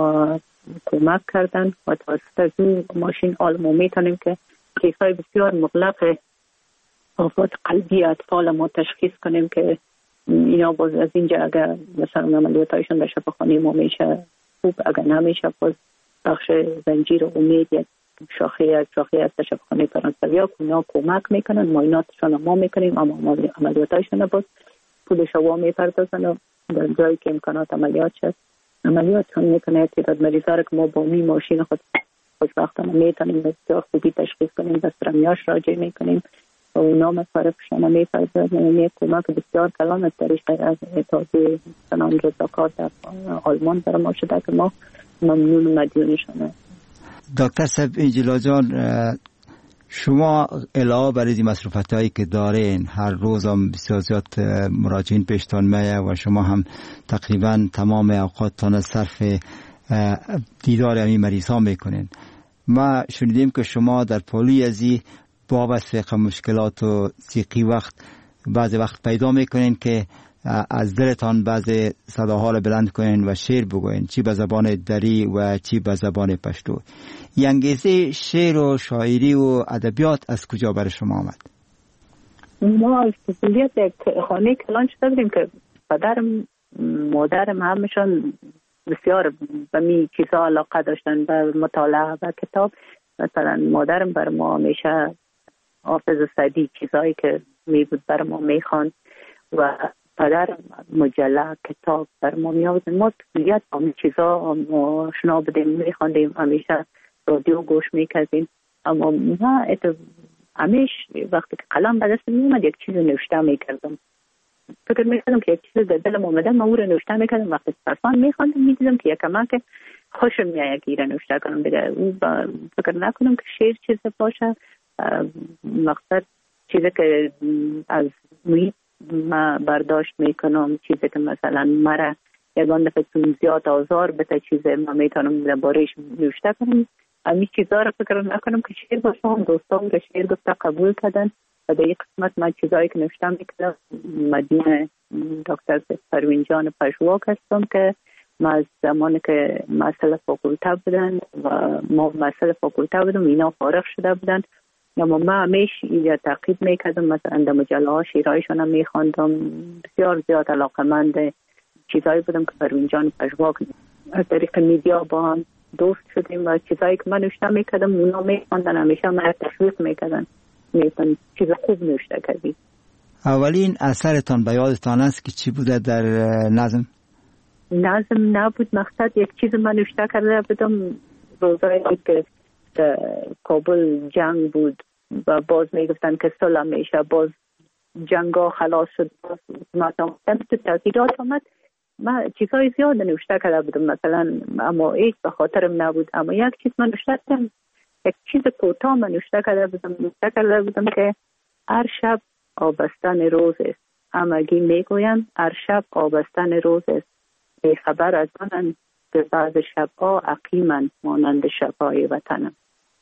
کمک کردن و توسط از این ماشین ما می تونیم که کیس های بسیار مغلق آفات قلبی اطفال ما تشخیص کنیم که اینا باز از اینجا اگر مثلا عملیاتایشون در شفاخانه ما میشه خوب، اگر نمیشه باز بخش زنجیر امید یک شاخه از شفاخانه فرانسویا که اونا کمک میکنن، معایناتشون ما میکنیم اما عملیاتایشون باز پولش وا میپردازن و در جایی که امکانات عملیات شد عملیاتشون میکنه. تعداد مریضا رو که ما با می ماشین خود خوشبختانه میتونیم بسیار خوبی تشخیص کنیم، به سرمیاش راجع میکنیم و اونا مصارفشان میپردازن. یک کمک بسیار کلان از طریق از اتحادیه زنان رضاکار در آلمان برای ما شده که ما ممنون و مدیونشانه. دکتر صاحب انجلا جان، شما علاوه بر این مصروفات هایی که دارین، هر روز هم بسیار زیاد مراجعین پیشتان میه و شما هم تقریبا تمام اوقاتتان صرف دیدار همین مریض ها میکنین. ما شنیدیم که شما در پالوی ازی وابسته مشکلات و ضیقی بعضی وقت پیدا میکنین که از دلتان بعضی صداها رو بلند کنین و شعر بگوین، چی به زبان دری و چی به زبان پشتو. این انگیزه شعر و شاعری و ادبیات از کجا برای شما آمد؟ ما از کلیت یک خانه کلان شده بودیم که پدرم مادرم همشان بسیار به می چیزا علاقه داشتن، به مطالعه و کتاب. مثلا مادرم بر ما همیشه حافظ سعدی چیزایی که می بود بر ما میخواند و پدر مجله کتاب بر ما می آورد. ما زیاد همین چیزا آشنا بودیم، میخواندیم، همیشه رادیو گوش میکردیم. اما ما همیشه وقتی که قلم به دست می اومد یک چیز نوشته میکردم. فکر میکردم که یک چیز در دلم اومده، ما او رو نوشته میکردم. وقتی صرفان میخواندم میدیدم که یکم که خوشم میاد که ایره نوشته کنم دیگه. او فکر نکنم که شعر چیز باشه، مقصد چیزی که از محیط ما برداشت میکنم، چیزی که مثلا مرا یگان دفعه تون زیاد آزار بده، چیزی ما میتونم درباره‌اش نوشته کنم. همین چیزا رو فکر نکنم که شعر باشه. هم دوستان رو شعر گفته قبول کردن و در یک قسمت من چیزایی که نوشته میکردم مدینه دکتر پروین جان پژواک هستم که ما از زمانی که مسئله فاکولته بودن و ما مسئله فاکولته بودم اینا فارغ شده بودن، اما ما همیشه اینجا تعقیب میکردم. مثلا در مجله ها شیرهایشان هم میخواندم. بسیار زیاد علاقمند چیزایی بودم که پروین جان پژواک از طریق میدیا با هم دوست شدیم و چیزایی که من نوشته میکردم اونا میخواندن، همیشه من تشویق میکردن، میگفتن چیز خوب نوشته کردی. اولین اثرتان به یادتان است که چی بوده در نظم؟ نظم نبود، مقصد یک چیز من نوشته کرده بودم روزایی که کابل جنگ بود و باز میگفتن که صلح میشه، باز جنگا خلاص شد، باز حکومت تو تغییرات آمد. من چیزای زیاد نوشته کرده بودم مثلا، اما هیچ به خاطرم نبود. اما یک چیز من نوشته کردم، یک چیز کوتاه من نوشته کرده بودم که هر شب آبستن روز است، همگی میگویند هر شب آبستن روز است، خبر از آنند که بعض شبها عقیمند مانند شبهای وطنم.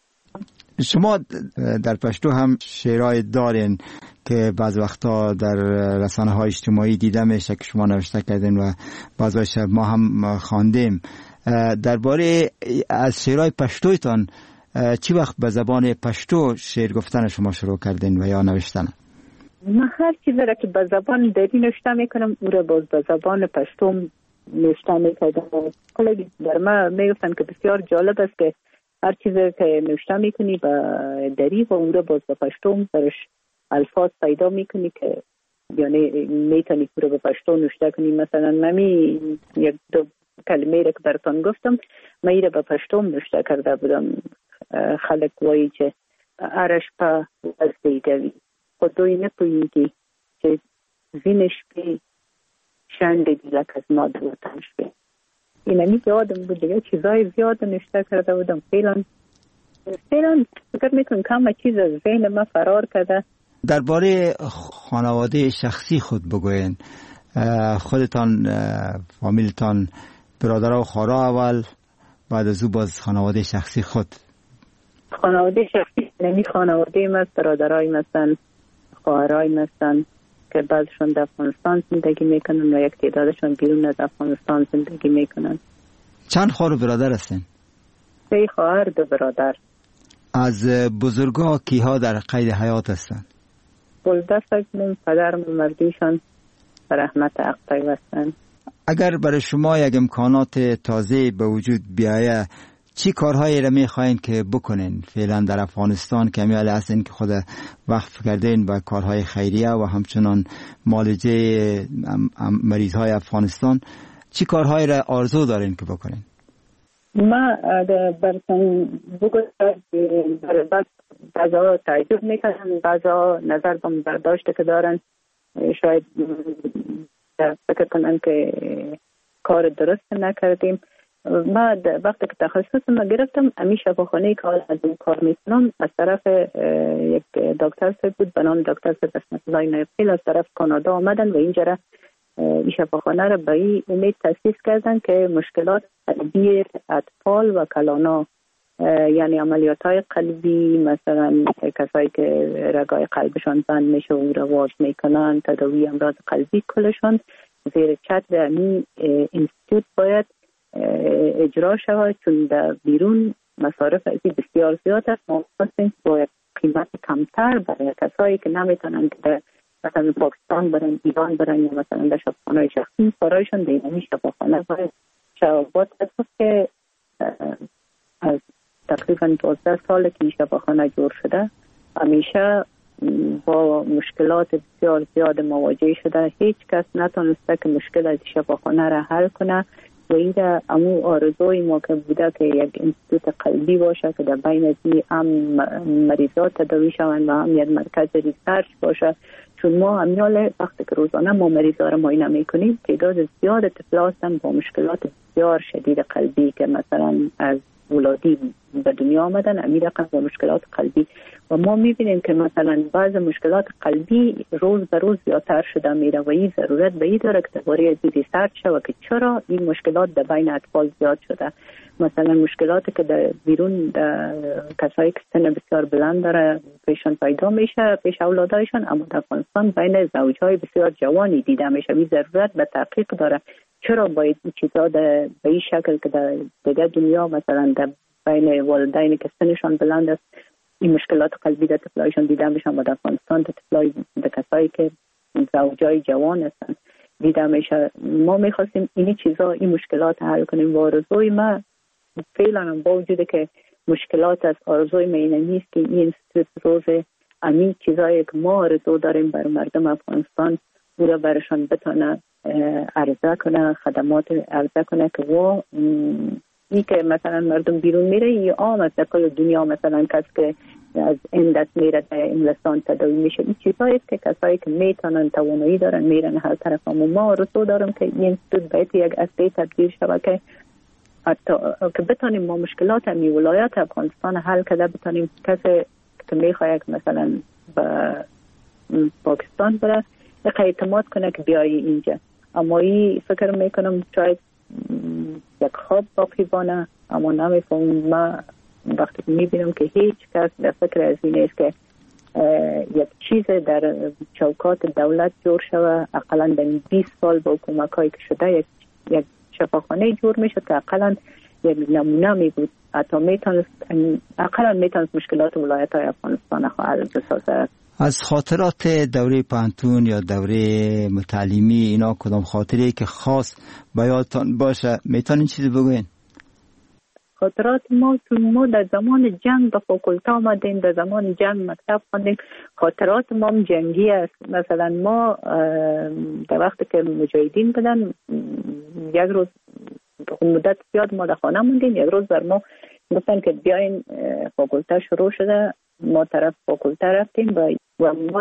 شما در پشتو هم شعرهای دارین که بعض وقتا در رسانه های اجتماعی دیده میشه که شما نوشته کردین و بعض شب ما هم خواندیم. درباره از شعرهای پشتویتان چی وقت به زبان پشتو شعر گفتن شما شروع کردین و یا نوشتن؟ من هر چیزی را که به زبان دری نوشته میکنم او را باز به زبان پشتو نوشته میکردم. کلی در ما میگفتن که بسیار جالب است که هر چیزی که نوشته میکنی به دری و اون را باز به پشتو درش الفاظ پیدا میکنی که یعنی میتونی او را به پشتو نوشته کنی. مثلا نمی یک دو کلمه را که براتون گفتم من ای را به پشتو نوشته کرده بودم. خلق وایی که ارش پا از دیگوی خودوی نپوییگی که زینش بی شنده دیلک از ما دوتنش بی. این همی یادم بود دیگه، چیزای زیاد نوشته کرده بودم. فعلا فکر میکنم کم چیز از ذهن ما فرار کرده. درباره خانواده شخصی خود بگوین. خودتان، فامیلتان، برادرها و خواهرها اول، بعد از او باز خانواده شخصی خود. خانواده شخصی نمی خانواده ما برادرای مثلا خواهرای مثلا که بعضشون در افغانستان زندگی میکنن و یک تعدادشون بیرون از افغانستان زندگی میکنن. چند خواهر و برادر هستین؟ 3 خواهر 2 برادر. از بزرگا کیها در قید حیات هستن؟ بزرگم پدرم و مردیشان به رحمت حق پیوستن. اگر برای شما یک امکانات تازه به وجود بیایه چی کارهایی را میخواین که بکنین فعلا در افغانستان که همیاله هستین که خود وقف کردین به کارهای خیریه و همچنان معالجه مریضهای افغانستان، چی کارهایی را آرزو دارین که بکنین؟ ما برسن بعضا تعجب میکنن، بعضا نظر به برداشت که دارن شاید فکر کنن که کار درست نکردیم. ما وقتی که تخصصم گرفتم همیشه با خانه کار میکنم از طرف یک دکتر صاحب بود به نام دکتر صاحب اسمت الله نایبخیل از طرف کانادا آمدن و اینجا این شفاخانه را به این امید تأسیس کردن که مشکلات قلبی اطفال و کلانا یعنی عملیات های قلبی مثلا کسایی که رگای قلبشان بند میشه و را واز میکنن تداوی امراض قلبی کلشان زیر چتر این اینستیتوت باید اجرا شود، چون در بیرون مصارف ازی بسیار زیاد است. ما با قیمت کمتر برای کسایی که نمیتونن که مثلا پاکستان برن، ایران برن یا مثلا در شفاخانه شخصی برایشان دیدنی شفاخانه باید شوابات هست که از تقریبا 12 سال که این شفاخانه جور شده همیشه با مشکلات بسیار زیاد مواجه شده. هیچ کس نتونسته که مشکل از شفاخانه را حل کنه و این امو آرزوی ما که بوده که یک انستیتوت قلبی باشه که در بین هم مریضات تداوی شوند و هم یک مرکز ریسرچ باشه، چون ما همیال وقتی که روزانه ما مریضا را معاینه میکنیم تعداد زیاد طفلا هستن با مشکلات بسیار شدید قلبی که مثلا از ولادی به دنیا آمدن امیر رقم با مشکلات قلبی و ما میبینیم که مثلا بعض مشکلات قلبی روز به روز زیادتر شده میره و این ضرورت به این داره که درباره از ریسرچ شود که چرا این مشکلات در بین اطفال زیاد شده. مثلا مشکلاتی که در بیرون کسایی که سن بسیار بلند داره پیشان پیدا میشه پیش اولادایشان، اما در افغانستان بین زوجهای بسیار جوانی دیده میشه. این ضرورت به تحقیق داره چرا باید این چیزا به این شکل که در دیگه دنیا مثلا در بین والدینی که سنشان بلند است این مشکلات قلبی در طفلایشان دیده میشن و در افغانستان در کسایی که زوجای جوان هستن دیده میشه. ما میخواستیم این چیزا این مشکلات حل کنیم و آرزوی ما فعلا با وجود که مشکلات از آرزوی ما اینه نیست که این انستیتوت روز همین چیزایی که ما آرزو داریم بر مردم افغانستان او را برشان بتانه عرضه کنه، خدمات عرضه کنه که و این که مثلا مردم بیرون میره یا عام از کل دنیا مثلا کس که از این دست میره در انگلستان تداوی میشه. این چیزایی که کسایی که میتونن توانایی دارن میرن هر طرف. ما آرزو دارم که این انستیتوت باید یک اصلی تبدیل شود که که بتانیم ما مشکلات همی ولایت افغانستان حل کرده، بتانیم کسی که میخواه مثلا به پاکستان بره اعتماد کنه که بیایی اینجا. اما این فکر میکنم شاید یک خواب باقی بانه، اما نمیفهم. ما وقتی میبینم که هیچ کس در فکر از این است که یک چیز در چوکات دولت جور شوه. اقلا در 20 سال با حکومت هایی که شده یک شفاخانه جور میشد که اقلا یک نمونه می بود، حتی اقلا میتونست مشکلات ولایت های افغانستان حل بسازه. از خاطرات دوره پانتون یا دوره متعلیمی اینا کدام خاطری که خاص بیاتان باشه میتونین چیزی بگوین؟ خاطرات ما چون ما در زمان جنگ به فاکولته آمدیم، در زمان جنگ مکتب خوندیم، خاطرات ما هم جنگی است. مثلا ما در وقتی که مجاهدین بدن یک روز مدت زیاد ما در خانه موندیم، یک روز بر ما گفتن که بیاین فاکولته شروع شده. ما طرف فاکولته رفتیم و ما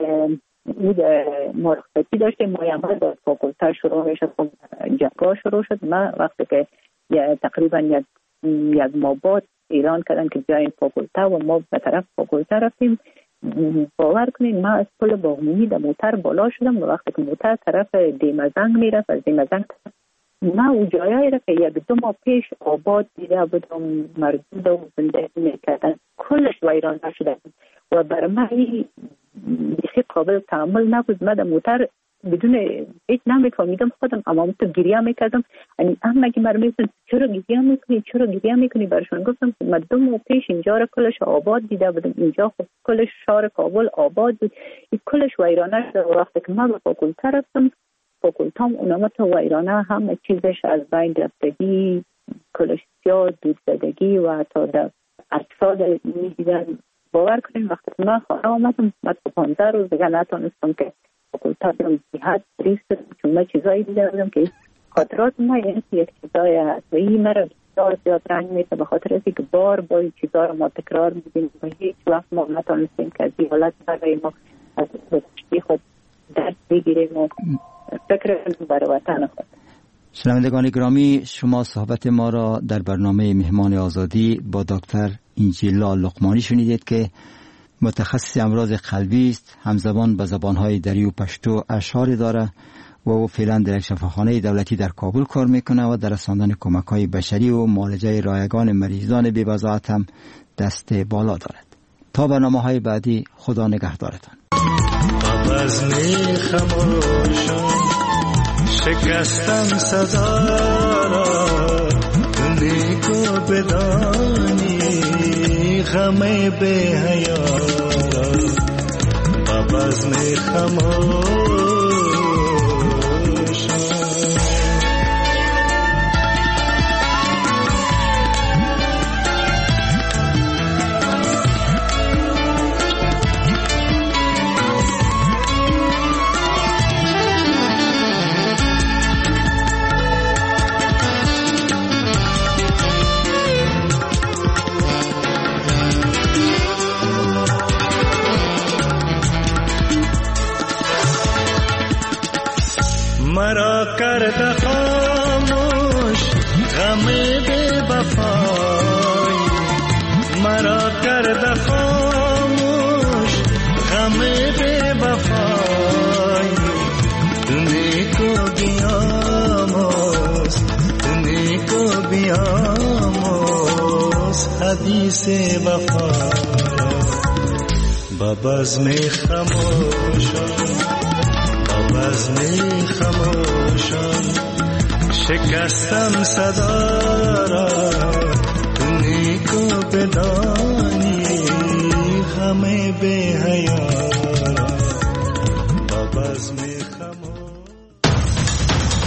رخصتی داشتیم. ما یه در فاکولته شروع میشد، جنگا شروع شد. ما وقتی که تقریبا یک ماه بعد اعلان کردن که بیاین فاکولته و ما به طرف فاکولته رفتیم. باور کنین ما از پل باغمونی در موتر بالا شدم و وقتی که موتر طرف دیمزنگ میرفت، از دیمزنگ ما او جایی را که یک دو ماه پیش آباد دیده بودم مردود و زندگی میکردن کلش ویران شده و برای من بیخی قابل تعامل نبود. من در موتر بدون هیچ نمیفهمیدم خودم، اما تو گریه میکردم. یعنی همه مردم میگفتن چرا گریه میکنی برشون گفتم من 2 ماه پیش اینجا را کلش آباد دیده بودم، اینجا خب کلش شهر کابل آباد بود، این کلش ویرانه شده. و وقتی که من به فاکولته رفتم فاکولتام اونامت ویرانه همه چیزش از بین رفتگی، کلش سیاه، دود زدگی و حتی در اجساد میدیدن. باور کنیم وقتی من خانه آمدم من 15 روز دیگه نتونستم که فاکولته برم جهت ریست، چون من چیزایی دیده بودم که خاطرات ما یعنی یک چیزایی هست و این مرا بسیار زیاد رنج میده به خاطر اینکه که بار با این چیزا رو ما تکرار میدیم و هیچ وقت ما نتونستیم که از این حالت برای ما از بچگی خود درد بگیریم و فکر برای وطن خود. شنوندگان گرامی، شما صحبت ما را در برنامه مهمان آزادی با دکتر انجیلا لقمانی شنیدید که متخصص امراض قلبی است، همزبان به زبانهای دری و پشتو اشعاری داره و او فعلا در یک شفاخانه دولتی در کابل کار میکنه و در رساندن کمک‌های بشری و معالجه رایگان مریضان بی‌وضاحت هم دست بالا دارد. تا برنامه‌های بعدی خدا نگهدارتان. شکستم صدا را نیکو بدانی غم به حیا را بزن خموش مرا کرده خاموش غم بی وفای، مرا کرده خاموش غم بی وفای. تونه کو بیاموز، تونه کو بیاموز حدیث وفا با بزم خاموشان، با بزم خاموشان شکستم صدا را. تونه کو بدانی غم بی حیا را با بزم